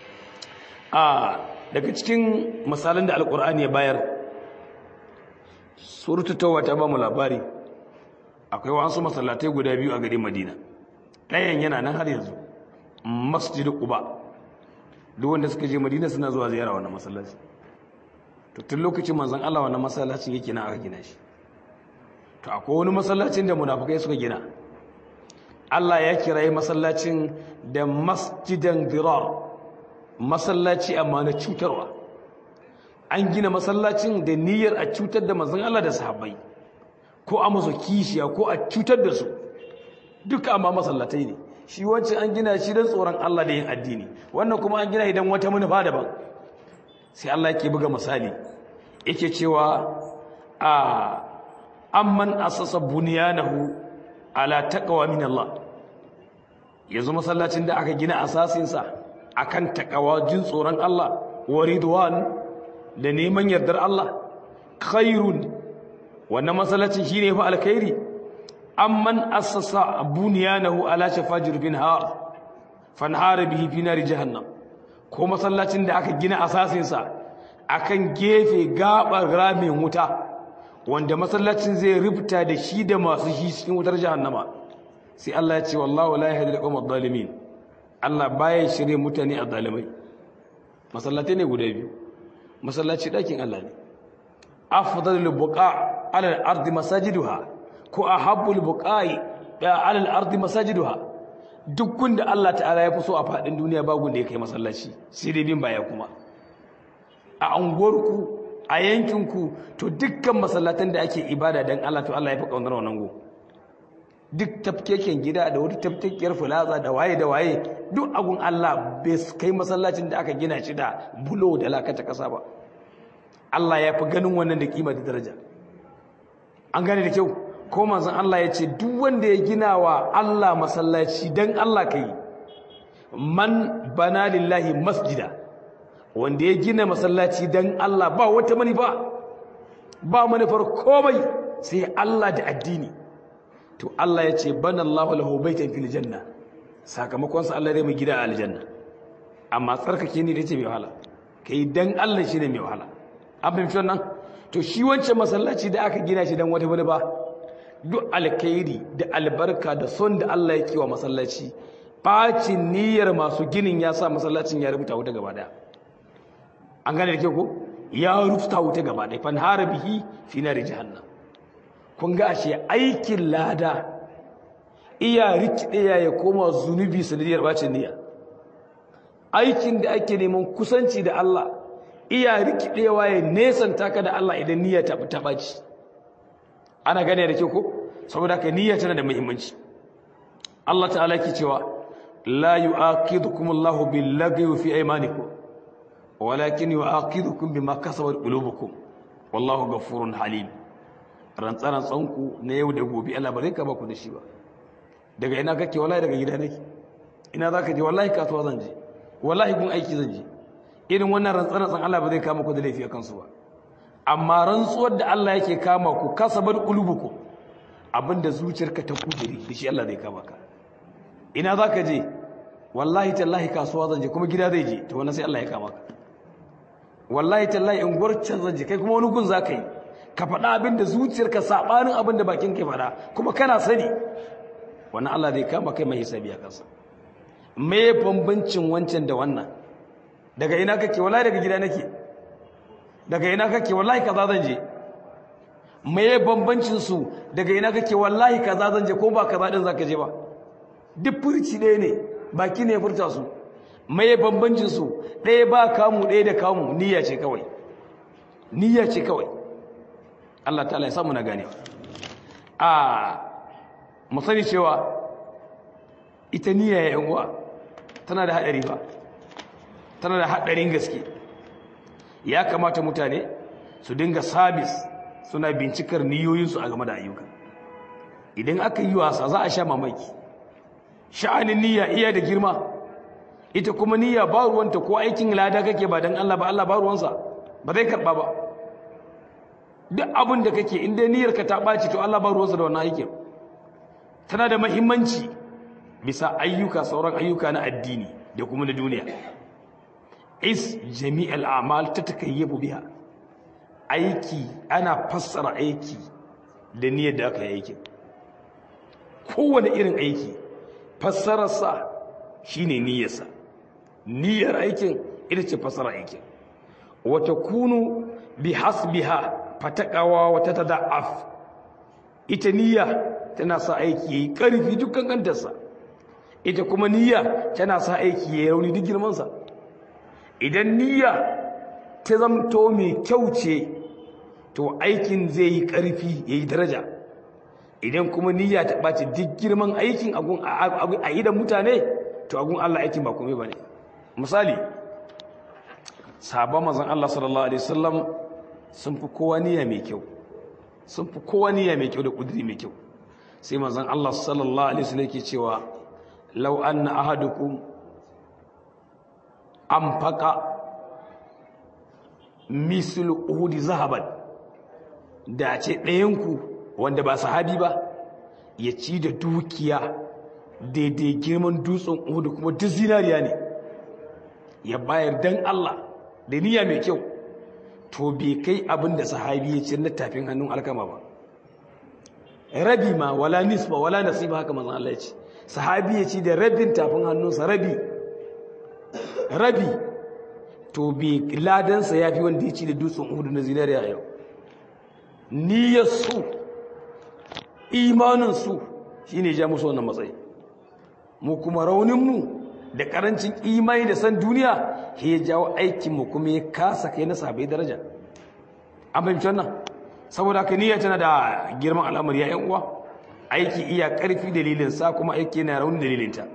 Daga cikin misalan da alkur'ani ya bayar, suratul tauba ta ba mu labari akwai wasu masallatai guda biyu a garin Madina. Ɗayan yana nan har yanzu, masjidu Quba. Duk wanda suka je Madina suna zuwa ziyara wannan masallaci. To tun lokacin manzon Allah wannan masallacin yake nan aka gina shi. To akwai wani masallacin da munafikai suka gina. Allah ya kirayi masallacin da masjidan dirar, masallaci amma na cutarwa. An gina masallacin da niyyar a cutar da manzon Allah da sahabbai, ko a musu kishiya ko a cutar da su, duka amma masallatai ne. Shi wancan an gina shi don tsoron Allah da yin addini, wannan kuma an gina idan wata manufa daban. Sai Allah yake buga misali yake cewa amman asasa bunyanahu ala taqwa min Allah. Yanzu masallacin da aka gina asasinsa akan taqwa, jin tsoron Allah, wa ridwan da neman yardar Allah, khairun, wannan masallacin shine fa alkhairi, amman asasa bunyanahu ala shafa jurbin har fanhara bihi fi nari jahannam, ko masallacin da aka gina asasinsa akan gefe gabar ramin wuta, wanda masallacin zai rubuta da shi da masu shi cikin wutar jahannama. Sai Allah ya ce wallahu la yahdi al-qawm adh-dhalimin. Allah baya shirye mutane adh-dhalimai. Masallatai ne guda biyu. Masallaci dakin Allah ne. Afdalul buqa' ala al-ardi masajiduha, ko ahabbul buqa'i ala al-ardi masajiduha. Duk gunda Allah ta'ala ya fi so a fadin duniya ba gunda ya kai masallaci, sai dai bin baya kuma. a unguwarku a yankinku, to dukkan masallatan da ake ibada dan Allah, to Allah ya fi kaunar wannan go. Duk tafkeken gida da wata tafkekiyar fulaza da waye duk agun Allah bai kai masallacin da aka gina shi da bulo da lakata kasa ba. Allah ya fi ganin wannan da kima da daraja. An gane da kyau, ko manzon Allah ya ce duk wanda ya gina wa Allah masallaci dan Allah kai, man bana lillahi masjida, wanda ya gina masallaci dan Allah ba wata manufa, ba manufar komai sai Allah da addini, to Allah ya ce bana Allahu lahu baitan fil janna, sakamakon sa Allah zai mai gida a aljanna. Amma tsarkake ni da ce mai wahala, kai dan Allah shine mai wahala. An fahimci wannan? To shi wancan masallaci da aka gina shi dan wata manufa, duk alkhairi da albarka da son da Allah yake wa masallaci, bacin niyyar masu ginin ya sa masallacin ya rubuta wuta gaba daya. An gane da ke ko? Ya rubuta wuta gaba daya, fan harabihi fi nari jahannam. Kun ga ashe aikin lada iya rikidaya ya koma zunubi sanadiyar bacin niyya. Aikin da ake neman kusanci da Allah iya rikidewa ya nesanta ka da Allah idan niyya ta ɓaci. Ana gane da ke ko? Saboda haka niyya tana da muhimmanci. Allah ta'ala ke cewa la yu'aqidukum Allahu bil-lagwi fi aymanikum walakin yu'aqidukum bima kasabat qulubukum wallahu ghafurun halim. Rantsaran tsanku na yau da gobe Allah ba zai kaba ku da shi ba. Daga ina kake? Wallahi daga gida nake. Ina zaka je? Wallahi kasuwa zan je. Wallahi gun aiki zan je. Irin wannan rantsaran Allah ba zai kama ku da laifi akan su ba. Amma rantsuwar da Allah yake kama ku kasabat qulubukum, abinda zuciyarka ta kudiri da shi Allah zai kama ka. Ina zaka je? Wallahi tallahi kasuwa zan je, kuma gida zai je, to wannan sai Allah ya kama ka. Wallahi tallahi in gurcin zan je, kai kuma wani gun zaka yi, ka faɗa abinda zuciyarka sabanin abinda bakin ka faɗa, kuma kana sani, wannan Allah zai kama kai mai hisabi a kansa. Me bambancin wancan da wannan? Daga ina kake? Wallahi daga gida nake. Daga ina kake? Wallahi kaza zan je. Me bambancin su? Daga ina kake? Wallahi kaza zan je, ko ba kaza din zaka je ba. Duk furci ɗaya ne, baki ne ya furta su. Me bambancin su? Ɗaya ba kamu, ɗaya da kamu, niyya ce kawai. Niyya ce kawai. Allah ta'ala ya samu na gane. Mu sani cewa ita niyya ya uwa tana da haɗari ba. Tana da haɗarin gaske. Ya kamata mutane su dinga sabis suna bincikar niyoyinsu a game da ayyuka. Idan aka yi wasa za a sha mamaki. Sha'anin niyya iya da girma. Ita kuma niyya ba ruwanta ko aikin lada kake ba dan Allah ba, Allah ba ruwansa, ba zai karɓa ba. Duk abin da kake inda niyyarka ta ɓaci, to Allah ba ruwansa da wannan aikin. Tana da muhimmanci bisa ayyuka, sauran ayyuka na addini da kuma na duniya. Jami'al a'mal tatakayyabu biha. Aiki ana fassara aiki da niyyar da aka yi aikin. Kowane irin aiki fassararsa shine niyyarsa. Niyyar aikin ita ce fassara aikin. Wa takunu bihasbiha fataqawa wa tatada'af. Ita niyya tana sa aiki yayi karfi dukkan kantarsa. Ita kuma niyya tana sa aiki yayi rauni duk girman sa. Idan niyya ta zamto mai kyau ce, to aikin zai yi ƙarfi ya yi daraja. Idan kuma niyya ta ɓace duk girman aikin a idan mutane, to agun Allah aikin ba kome ba ne. Misali, sahabban manzon Allah sallallahu alaihi wasallam sun fi kowa niyya mai kyau. Sun fi kowa niyya mai kyau da ƙudiri mai kyau. Sai manzon Allah sallallahu alaihi wasallam yake cewa law anna ahadukum anfaqa mislu uhudi zahaban, da ce ɗayanku wanda ba sahabi ba ya ci da dukiya daidai girman dutsen uhudu kuma duk zinariya ne, ya bayar dan Allah da niyya mai kyau, to bai kai abin da sahabi ya ci na tafin hannun alkama ba. Rabi ma wala nisba wala nasiba, haka manzon Allah ya ce. Sahabi ya ci da rabin tafin hannunsa, rabi, to bi ladansa ya fi wanda ya ci da dutsen uhudu na zinariya yau. Niyyarsu, imaninsu shi ne ja musu wannan matsayi. Mu kuma rauninmu da karancin imani da san duniya ya jawo aikin mu kuma ya kasa kai na sabai daraja. An fahimci wannan? Saboda haka niyya tana da girman al'amari ya ƴan uwa. Aiki iya ƙarfi dalilin sa kuma aiki yana rauni dalilin ta.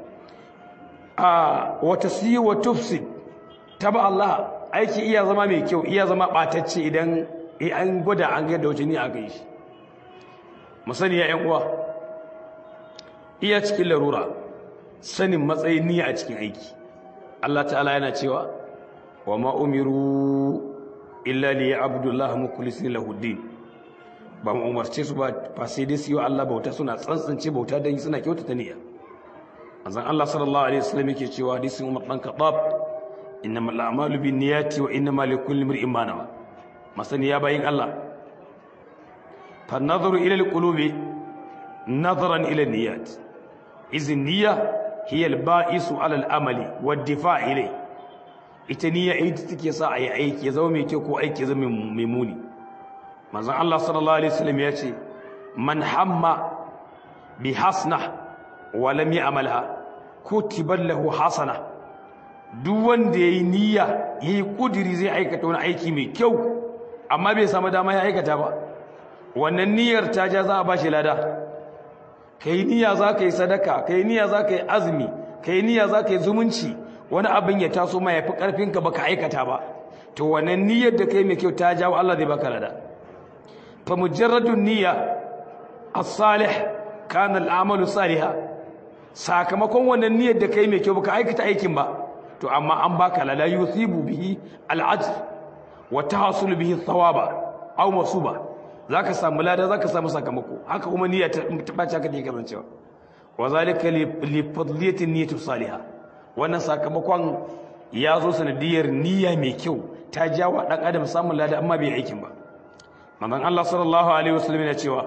Wa tasyi wa tufsid taba Allah, aiki iya zama mai kyau iya zama batacce idan an gwada an ga da wace niyya aka yi shi. Musani ya ƴan uwa, iya cikin larura sanin matsayin niyya a cikin aiki. Allah ta'ala yana cewa wa ma umiru illa liya'budullaha mukhlisina lahu-ddin. Ba mu umarce su ba sai dai su yi wa Allah bauta, suna tsantsance bauta dan suna kyautata niyya. Manzon Allah sallallahu alaihi wasallam yake cewa hadisin Umar dan Khattab, innamal a'malu binniyati wa innamal likulli imrin ma nawa. Masani ya bayin Allah, fa nazaru ila alqulubi nazaran ila niyyat. Izin niyya hiya alba'isu ala al'amali wad-difa' ilay. Ita niyya ita take sa ayi aiki ya zama mai kyau ko aiki ya zama mai muni. Manzon Allah sallallahu alaihi wasallam ya ce man hamma bi hasana wa lam ya'malha kutiba lahu hasana. Duk wanda yayi niyya yayi kudiri zai aikata wani aiki mai kyau amma bai samu dama ya aikata ba, wannan niyyar ta ja za a bashi lada. Kai niyya za ka yi sadaka, kai niyya za ka yi azumi, kai niyya za ka yi zumunci, wani abin ya taso ma yafi karfinka baka aikata ba, to wannan niyyar da kai mai kyau ta jawo Allah zai baka lada. Fa mujarradun niyya as-salih kana al-amalu salihah. Sakamakon wannan niyyar da kai mai kyau baka aikata aikin ba, to amma an baka lada, yusibu bihi al-ajr wa tahsul bihi thawaba aw masuba. Zaka samu lada, zaka samu sakamako. Haka kuma niyya ta bace haka take karancewa. Wa zalika li fadliyati niyyati salihah. Wannan sakamakon ya zo sanadiyar niyya mai kyau ta jawo dan adam samun lada amma bai aikin ba. Manzon Allah sallallahu alaihi wasallam yana cewa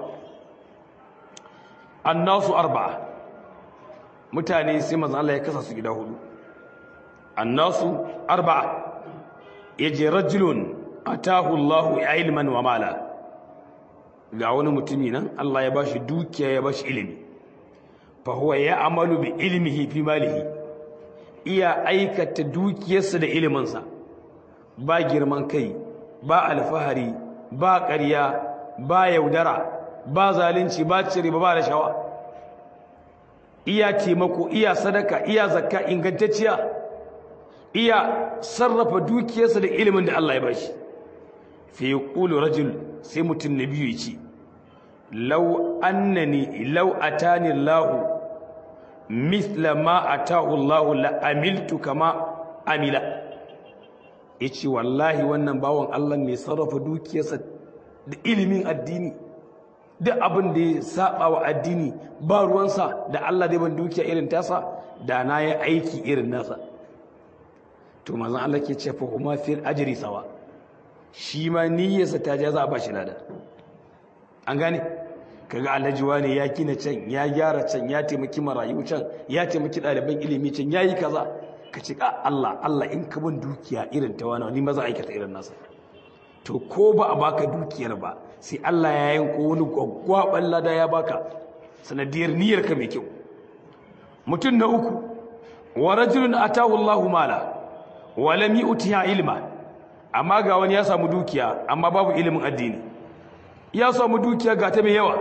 annasu arba'a. Mutane sai manzon Allah ya kasa su gida hudu. Annasu arba'a. Yaji rajulun atahu Allahu ilman wa mala. Ga wani mutumi nan Allah ya bashi dukiya ya bashi ilimi. Fa huwa ya'malu bi ilmihi fi malihi. Iya aikata dukiyarsa da iliminsa. Ba girman kai, ba alfahari, ba ƙarya, ba yaudara, ba zalunci, ba cire, ba rashawa. Iya taimako, iya sadaka, iya zakka ingantacciya. Iya sarrafa dukiyarsa da ilimin da Allah ya bashi. Fa yaqulu rajul, sai mutum na biyu yace law atani Allah mithla ma atahu Allah la amiltu kama amila. Yace wallahi wannan bawon Allah ne sarrafa dukiyarsa da ilimin addini, duk abin da ya saba wa addini ba ruwansa da Allah dai ban dukiya irin tasa, da na yi aiki irin nasa. To manzon Allah ke ce fa huma fil ajri sawa. Shi ma niyyarsa ta ja za a ba shi lada. An gane? Kaga Alhaji wani ya gina can, ya gyara can, ya taimaki marayu can, ya taimaki ɗaliban ilimi can, ya yi kaza. Ka ce Allah in ka bin dukiya irin ta wani ni ma za a aikata irin nasa. To ko ba a baka dukiyar ba sai Allah ya yanko wani gwaggwaban lada ya baka sanadiyar niyyarka mai kyau. Mutum na uku, wa rajulun atahu Allahu mala wa lam yu'tiha ilma. Amma ga wani ya samu dukiya amma babu ilimin addini. Ya samu dukiya ga ta mai yawa.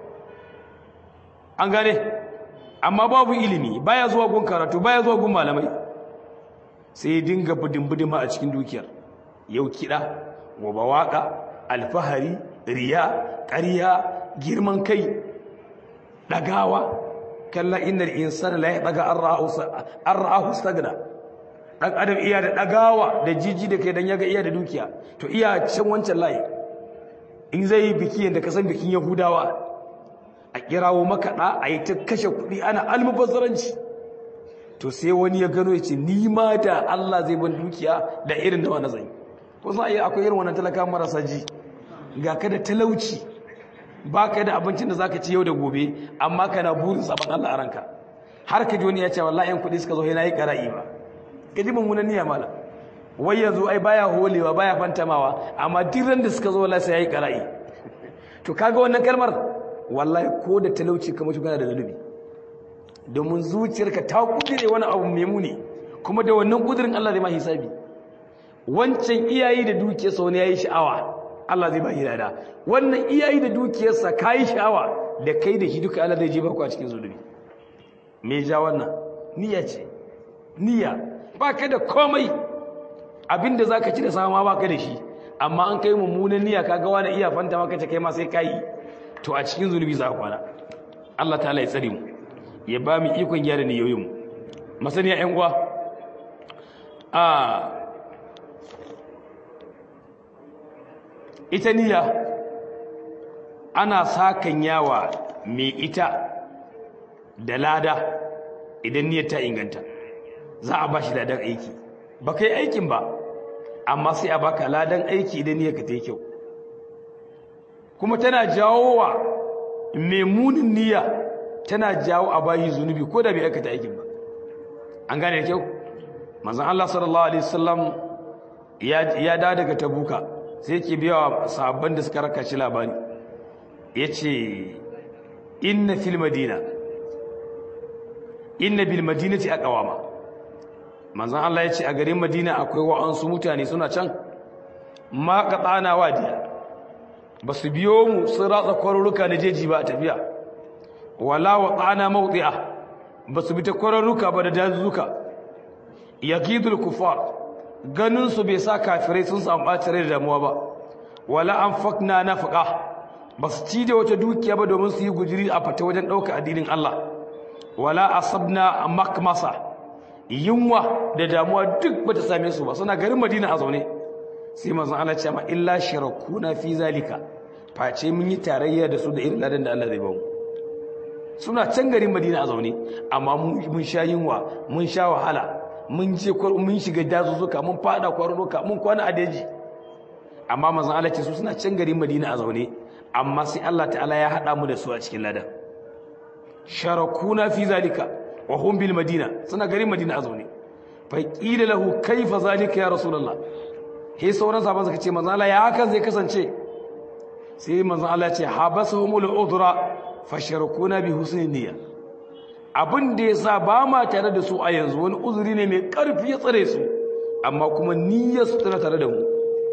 An gane? Amma babu ilimi, baya zuwa gun karatu, baya zuwa gun malamai. Sai ya dinga budin-budima a cikin dukiyar. Yau kiɗa, gobe waƙa, alfahari, riya, ƙarya, girman kai, ɗagawa. Kalla innal insana la yadaga an ra'ahu stagna. Dan adam iya da ɗagawa da jiji da kai dan yaga iya da dukiya. To iya can wancan layi. In zai yi biki yanda ka san bikin Yahudawa, a kirawo makaɗa a yi ta kashe kuɗi ana almubazzaranci. To sai wani ya gano ya ce ni ma da Allah zai ban dukiya da irin da wani zai. Ko sai akwai irin wannan talaka marasa ji. Ga ka da talauci, ba ka da abincin da zaka ci yau da gobe, amma kana burin saban Allah a ranka. Har ka ji wani ya ce wallahi yan kuɗi suka zo yana yi ƙara'i ba. Ka ji mummunan niyya mala. Wai yanzu ai baya holewa baya fantamawa, amma duk ran da suka zo wallahi sai yayi ƙara'i. To kaga wannan kalmar wallahi ko da talauci kamar shi kana da zanubi. domin zuciyarka ta kudure wani abu mai muni kuma da wannan kudurin Allah zai ma hisabi. Wancan iyayi da dukiyarsa wani yayi sha'awa Allah zai ba shi lada, wannan iyayi da dukiyarsa kai sha'awa da kai da shi duka Allah zai jefa ku a cikin zulubi. Me ja wannan? Niyya ce. Niyya baka da komai, abinda zaka ci da sama baka da shi, amma an kai mummunan niyya kaga wani iya fanta maka ce kai ma sai kai, to a cikin zulubi za ka kwana. Allah ta'ala ya tsare mu, ya ba mu ikon gyara niyoyin mu. Masaniya ƴan uwa, ita niyya ana sakan yawa mai ita da lada idan niyyar ta inganta. Za a ba shi ladan aiki, ba kai aikin ba amma sai a baka ladan aiki idan niyyar ka ta yi kyau. Kuma tana jawo wa mai munin niyya, tana jawo a bayi zunubi ko da bai aikata aikin ba. An gane da kyau? Manzon Allah sallallahu alaihi wasallam ya da daga Tabuka, sai yake biya wa sahabban da suka raka shi labari, yace inna bil madinati aqwama. Manzon Allah yace a garin Madina akwai wa'ansu mutane suna can ma qatana wadiya, basu biyo mu sun ratsa kwaruruka na jeji ba a tafiya, wala waqana mawdi'a, basu bi ta kwaruruka ba da dazuka, yaqidul kufar, ganin su bai sa kafirai sun samu ɓacin rai da damuwa ba, wala anfaqna nafaqa, basu ci da wata dukiya ba domin su yi gujiri a fata wajen ɗauka addinin Allah, wala asabna makmasa, yunwa da damuwa duk bata same su ba, suna garin Madina a zaune. Sai manzon Allah ce ma illa shirakuna fi zalika, face mun yi tarayya da su da irin ladan da Allah zai ba mu. Suna can garin Madina a zaune, amma mun sha yunwa, mun sha wahala, mun shiga dazuzzuka, mun fada kwaruruka, mun kwana a daji. Amma manzon Allah ce su suna can garin Madina a zaune, amma sai Allah ta'ala ya hada mu da su a cikin ladan. Sharakuna fi zalika wa hum bil Madina, suna garin Madina a zaune. Fa qila lahu kaifa zalika ya rasulullah. He sauran sahabban suka ce manzon Allah ya hakan zai kasance? Sai manzon Allah ya ce habasuhumul udra fasharakuna bi husnin niyya. Abin da yasa ba ma tare da su a yanzu wani uzuri ne mai karfi ya tsare su, amma kuma niyyar su tana tare da mu.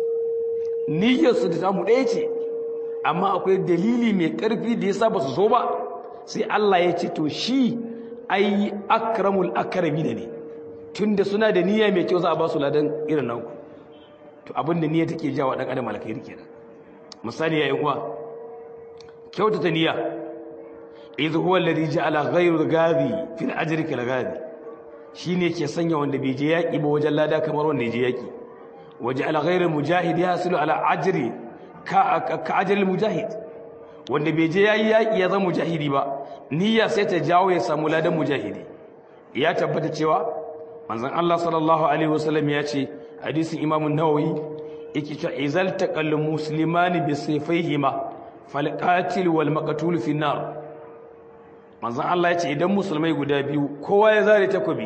Niyyar su da tamu ɗaya ce, amma akwai dalili mai karfi da yasa ba su so ba. Sai Allah ya ce to shi ai akramul akramin ne, tunda suna da niyya mai kyau za a ba su ladan irin nan ku. To abin da niyya take jawa dan adam alkhairi kenan. Misali ya yi uwa, kyautata niyya idh huwa alladhi ja'ala ghayra al-ghadi fi al-ajri kal-ghadi, shine ke sanya wanda bai je yaki ba wajen lada kamar wanda ya je yaki. Waja'ala ghayra al-mujahid yasilu ala ajri ka ajri al-mujahid, wanda bai je yayi yaki ya zama mujahidi ba, niyya sai ta jawo ya samu ladan mujahidi. Ya tabbata cewa manzon Allah sallallahu alaihi wasallam ya ce, hadisin Imam an-Nawawi yake cewa izal taqal muslimani bi sayfayhima fal qatil wal maqtul fi an-nar. Manzon Allah ya ce idan musulmai guda biyu kowa ya zare takobi,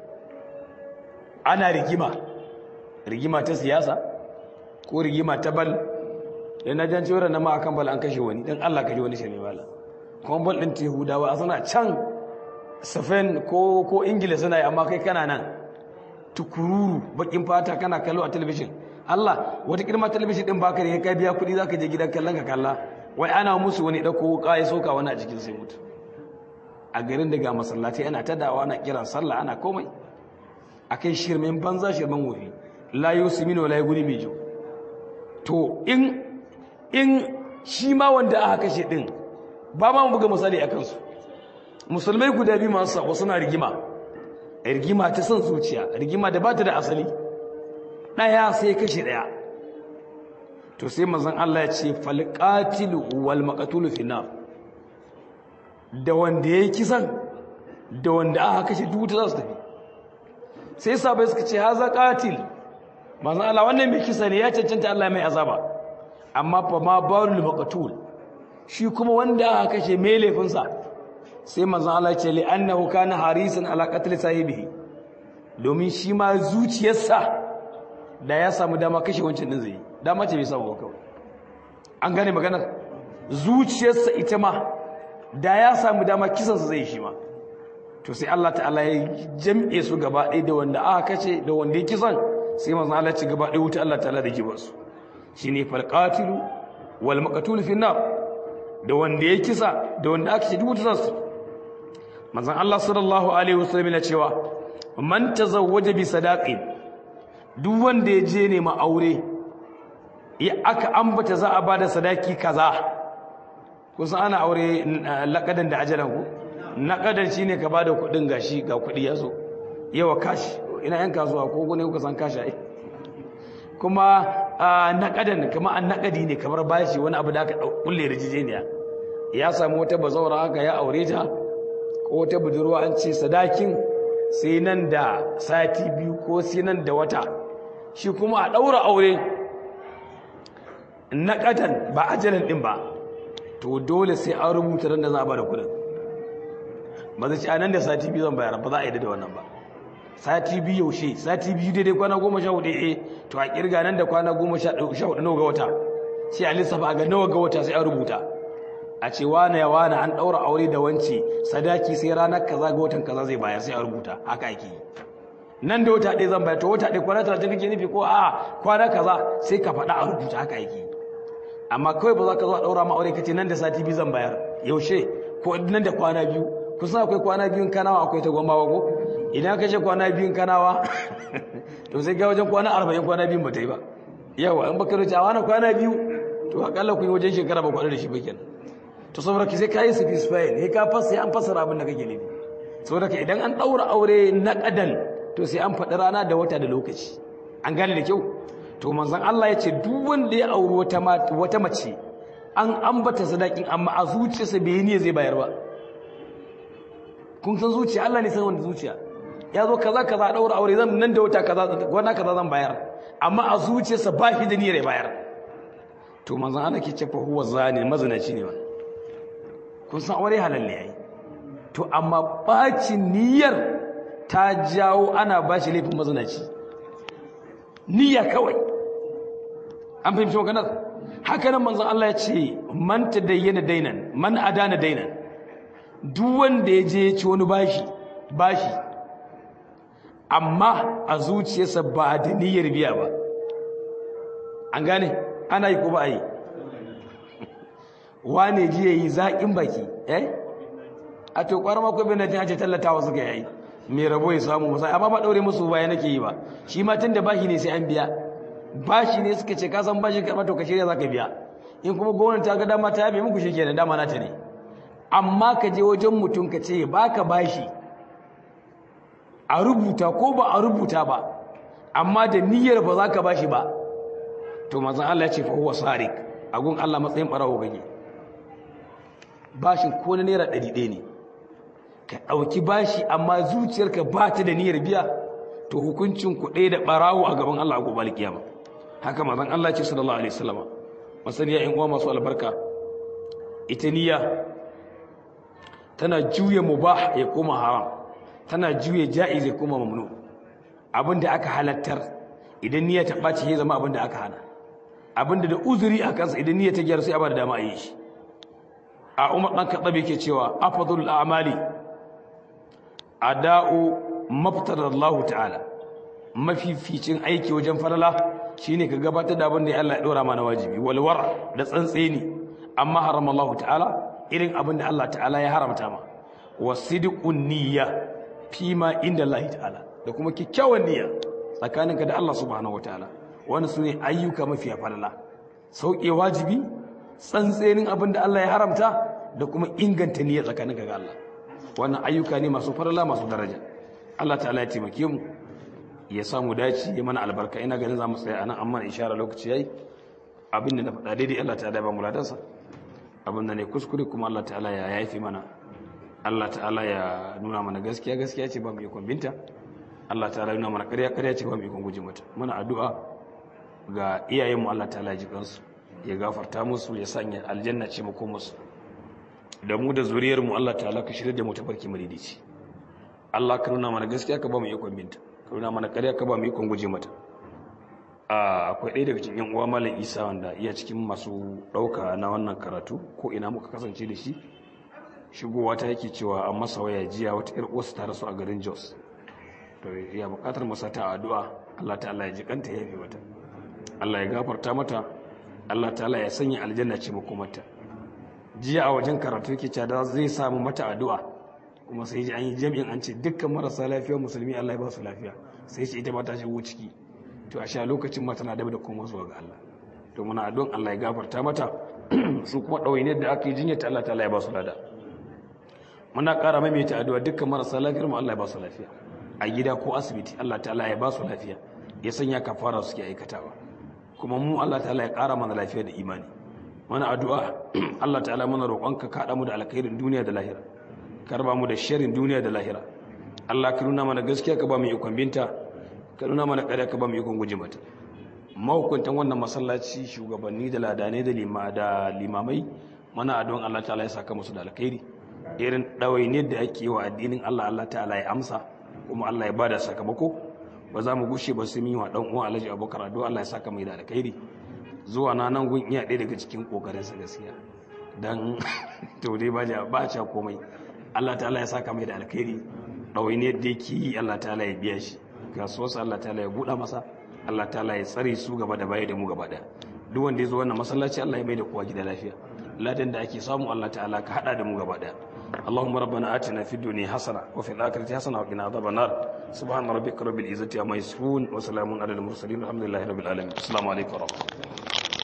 ana rigima ta siyasa ko rigima ta bal, dan najan cewa na ma akan bal an kashe wani, dan Allah kaje wani shirme bala. Kuma bal din Yahudawa a sana can Spain ko Ingila suna yi, amma kai kana nan tukururu bakin fata kana kallo a talabijin. Allah wata kirma talabijin din baka ne kai biya kuɗi zaka je gidan kallon ka kalla, wai ana musu wani dauko wuka ya soka wani a cikin sai mutu. A garin daga masallaci ana tadawa, ana kiran sallah, ana komai akai shirmen banza shirmen wofi, la yusminu wala yughni mijo. To in shi ma wanda aka kashe din ba ma mu buga misali akan su, musulmai guda biyu masu sako suna rigima ta son zuciya, rigima da bata da asali, daya sai kashe daya. To sai manzon Allah ya ce fal qatilu wal maqtulu fi nar, da wanda yayi kisan da wanda aka kashe duk za su tafi. Sai sahabbai suka ce haza qatil, manzon Allah wannan mai kisa ne ya cancanta Allah mai azaba, amma fa ma barul maqtul, shi kuma wanda aka kashe mai laifinsa. Sai manzon Allah ya ce li annahu kana harisan ala qatl sahibihi, domin shi ma zuciyarsa da ya samu dama kashe wancan din zai, dama ce bai samu ba kawai. An gane maganar? Zuciyarsa ita ma da ya samu dama kisansa zai shi ma. to sai Allah ta'ala ya jam'e su gaba ɗaya da wanda aka kace da wanda ya kisan sai manzon Allah ya ci gaba ɗaya wuta Allah ta'ala da jiba su shine fal qatilu wal maqtul fi nar da wanda ya kisa da wanda aka ce duk wuta su manzon Allah sallallahu alaihi wasallam ya cewa man tazawwaja bi sadaqin duk wanda ya je ne ma aure ya aka ambata za a bada sadaki kaza kusan ana aure laqadan da ajalan ku naqadan shine ka bada kudin gashi ga kudi yazo yawa kashi ina yan kasuwa ko gune kuka san kashi ai kuma naqadan kamar an naqadi ne kamar bashi wani abu da aka kulle rijijeniya ya samu wata bazawara haka ya aure ta ko wata budurwa an ce sadakin sai nan da sati biyu ko sai nan da wata shi kuma a daura aure naqadan ba ajalan din ba to dole sai an rubuta ran da za a bada kudin ba zai ci anan da sati biyu zan bayar ba za a yi da wannan ba sati biyu yaushe sati biyu daidai kwana 14 to a kirga nan da kwana 14 nawa ga wata sai a lissafa ga nawa ga wata sai a rubuta a ce wane ya wane an daura aure da wance sadaki sai ranar kaza ga watan kaza zai bayar sai a rubuta haka ake yi nan da wata ɗaya zan bayar to wata ɗaya kwana 30 kake nufi ko a kwana kaza sai ka faɗa a rubuta haka ake yi amma kawai ba za ka zo a ɗaura ma aure kace nan da sati biyu zan bayar yaushe ko nan da kwana biyu kusan akwai kwana biyun kanawa akwai ta gwambawa ko idan ka ce kwana biyun kanawa to sai ga wajen kwana 40 kwana biyun ba ta yi ba yawa in baka rubuta wani kwana biyu to akalla ku yi wajen shekara ba kwaɗa da shi ba kenan to saboda ki sai ka yi specify ne ka fasa an fasara abin da kake nufi saboda ka idan an ɗaura aure na ƙadan to sai an faɗi rana da wata da lokaci an gane da kyau to manzon Allah ya ce duk wanda ya auri wata mace an ambata sadakin amma a zuciyarsa bai ne zai bayar ba kun san zuciya Allah ne san wanda zuciya ya zo kaza kaza daura aure zan nan da wata kaza gwana kaza zan bayar amma a zuciyarsa ba shi da niyyar bayar to manzon Allah ke ce fa huwa zani mazinaci ne wannan kun san aure halal ne yayi to amma bacin niyyar ta jawo ana bashi laifin mazinaci niyya kawai an fahimci maganar haka nan manzon Allah ya ce man tadayyana dainan man adana dainan duk wanda ya je ya ci wani bashi amma a zuciyarsa ba da niyyar biya ba an gane ana yi ko ba a yi wane ji ya yi zaƙin baki a to ƙwarar mako bin na jin ace tallatawa suka yi mai rabo ya samu musa amma ba ɗaure musu baya nake yi ba shi ma tun da bashi ne sai an biya bashi ne suka ce kasan bashi karɓa to ka shirya za ka biya in kuma gwamnati ta ga dama ta yabe muku shi kenan dama nata ne amma ka je wajen mutum ka ce ba ka bashi a rubuta ko ba a rubuta ba amma da niyyar ba za ka bashi ba to manzon Allah ya ce fa huwa sariq agun Allah matsayin barawo gage bashin ko na naira 100 ne ka dauki bashi amma zuciyarka ba ta da niyyar biya to hukuncin ku ɗaya da barawo a gaban Allah a gobe alkiyama haka manzon Allah ya ce sallallahu alaihi wasallam masaniya in uwa masu albarka ita niyya tana juye mubah ya koma haram tana juye jaiz ya koma mamnu abinda aka halattar idan niyya ta bace ya zama abinda aka hana abinda da uzuri a kansa idan niyya ta gyara sai a ba da dama a yi shi a Umar dan Khattab yake cewa afdalul a'mali ada'u maftarallahu ta'ala mafificin aiki wajen falala shine ka gabatar da abinda Allah ya dora mana wajibi walwar da tsantseni amma haramallahu ta'ala irin abinda Allah ta'ala ya haramta ma wasidqun niyya fima inda Allah ta'ala da kuma kikkiawan niyya tsakaninka da Allah subhanahu wataala wannan sune ayyuka mafiya falala sauke wajibi tsantsenin abinda Allah ya haramta da kuma inganta niyya tsakaninka ga Allah wannan ayyuka ne masu falala masu daraja Allah ta'ala ya taimake mu ya samu dace ya mana albarka ina ganin zamu tsaya anan amma isharar lokaci yayi abinda na faɗa daidai Allah ta'ala ya ba mu ladansa abinda ne kuskure kuma Allah ta'ala ya yafi mana Allah ta'ala ya nuna mana gaskiya gaskiya ce ba mu ikon binta Allah ta'ala ya nuna mana ƙarya ƙarya ce ba mu ikon guje mata muna addu'a ga iyayenmu Allah ta'ala ya ji kansu ya gafarta musu ya sanya aljanna ce mako musu da mu da zuriyar mu Allah ta'ala ka shirye da mu tafarki maridici Allah ka nuna mana gaskiya ka ba mu ikon binta ka nuna mana ƙarya ka ba mu ikon guje mata akwai ɗaya daga cikin yan uwa Malam Isa wanda iya cikin masu ɗauka na wannan karatu ko ina muka kasance da shi shigowa ta yake cewa an masa waya jiya wata ƴar uwarsa ta rasu a garin Jos, to ya buƙatar masa ta addu'a Allah ta'ala ya ji kanta ya yafe mata, Allah ya gafarta mata, Allah ta'ala ya sanya aljanna ce makomarta. Jiya a wajen karatu yake cewa da zai samu mata addu'a, kuma sai ji an yi jami'in an ce dukkan marasa lafiya musulmi Allah ya ba su lafiya, sai ce ita ma ta shigo ciki, to a sha lokacin ma tana dab da koma zuwa ga Allah. To muna addu'an Allah ya gafarta mata, su kuma ɗawainiyar da aka yi jinyar ta Allah ta'ala ya ba su lada. Muna ƙara maimaita addu'a dukkan marasa lafiyar mu Allah ya ba su lafiya, a gida ko asibiti Allah ta'ala ya ba su lafiya, ya sanya kafara suke aikatawa, kuma mu Allah ta'ala ya ƙara mana lafiya da imani. Mana addu'a Allah ta'ala muna roƙonka ka haɗa mu da alkhairin duniya da lahira, ka raba mu da sharrin duniya da lahira. Allah ka nuna mana gaskiya ka ba mu ikon binta, ka nuna mana ƙarya ka ba mu ikon guje mata. Mahukuntan wannan masallaci, shugabanni da ladanai da limamai, mana addu'an Allah ta'ala ya saka musu da alkhairi, irin ɗawainiyar da ake yi wa addinin Allah ta'ala ya amsa, kuma Allah ya bada sakamako. Ba za mu gushe ba su yi wa ɗan uwan Alhaji Abubakar addu'a Allah ya saka mai da alkhairi. Zuwa na nan gun iya ɗaya daga cikin ƙoƙarinsa gaskiya, don to dai ba ca komai. Allah ta'ala ya saka mai da alkhairi, ɗawainiyar da yake yi Allah ta'ala ya biya shi, kasuwarsa Allah ta'ala ya buɗa masa, Allah ta'ala ya tsare su gaba da baya da mu gaba ɗaya. Duk wanda ya zo wannan masallaci Allah ya mai da kowa gida lafiya, ladan da ake samu Allah ta'ala ka haɗa da mu gaba ɗaya. اللهم ربنا آتنا في الدنيا حسنة وفي الآخرة حسنة وقنا عذاب النار. سبحان ربك رب العزة عما يصفون وسلام على المرسلين والحمد لله رب العالمين. السلام عليكم ورحمة الله.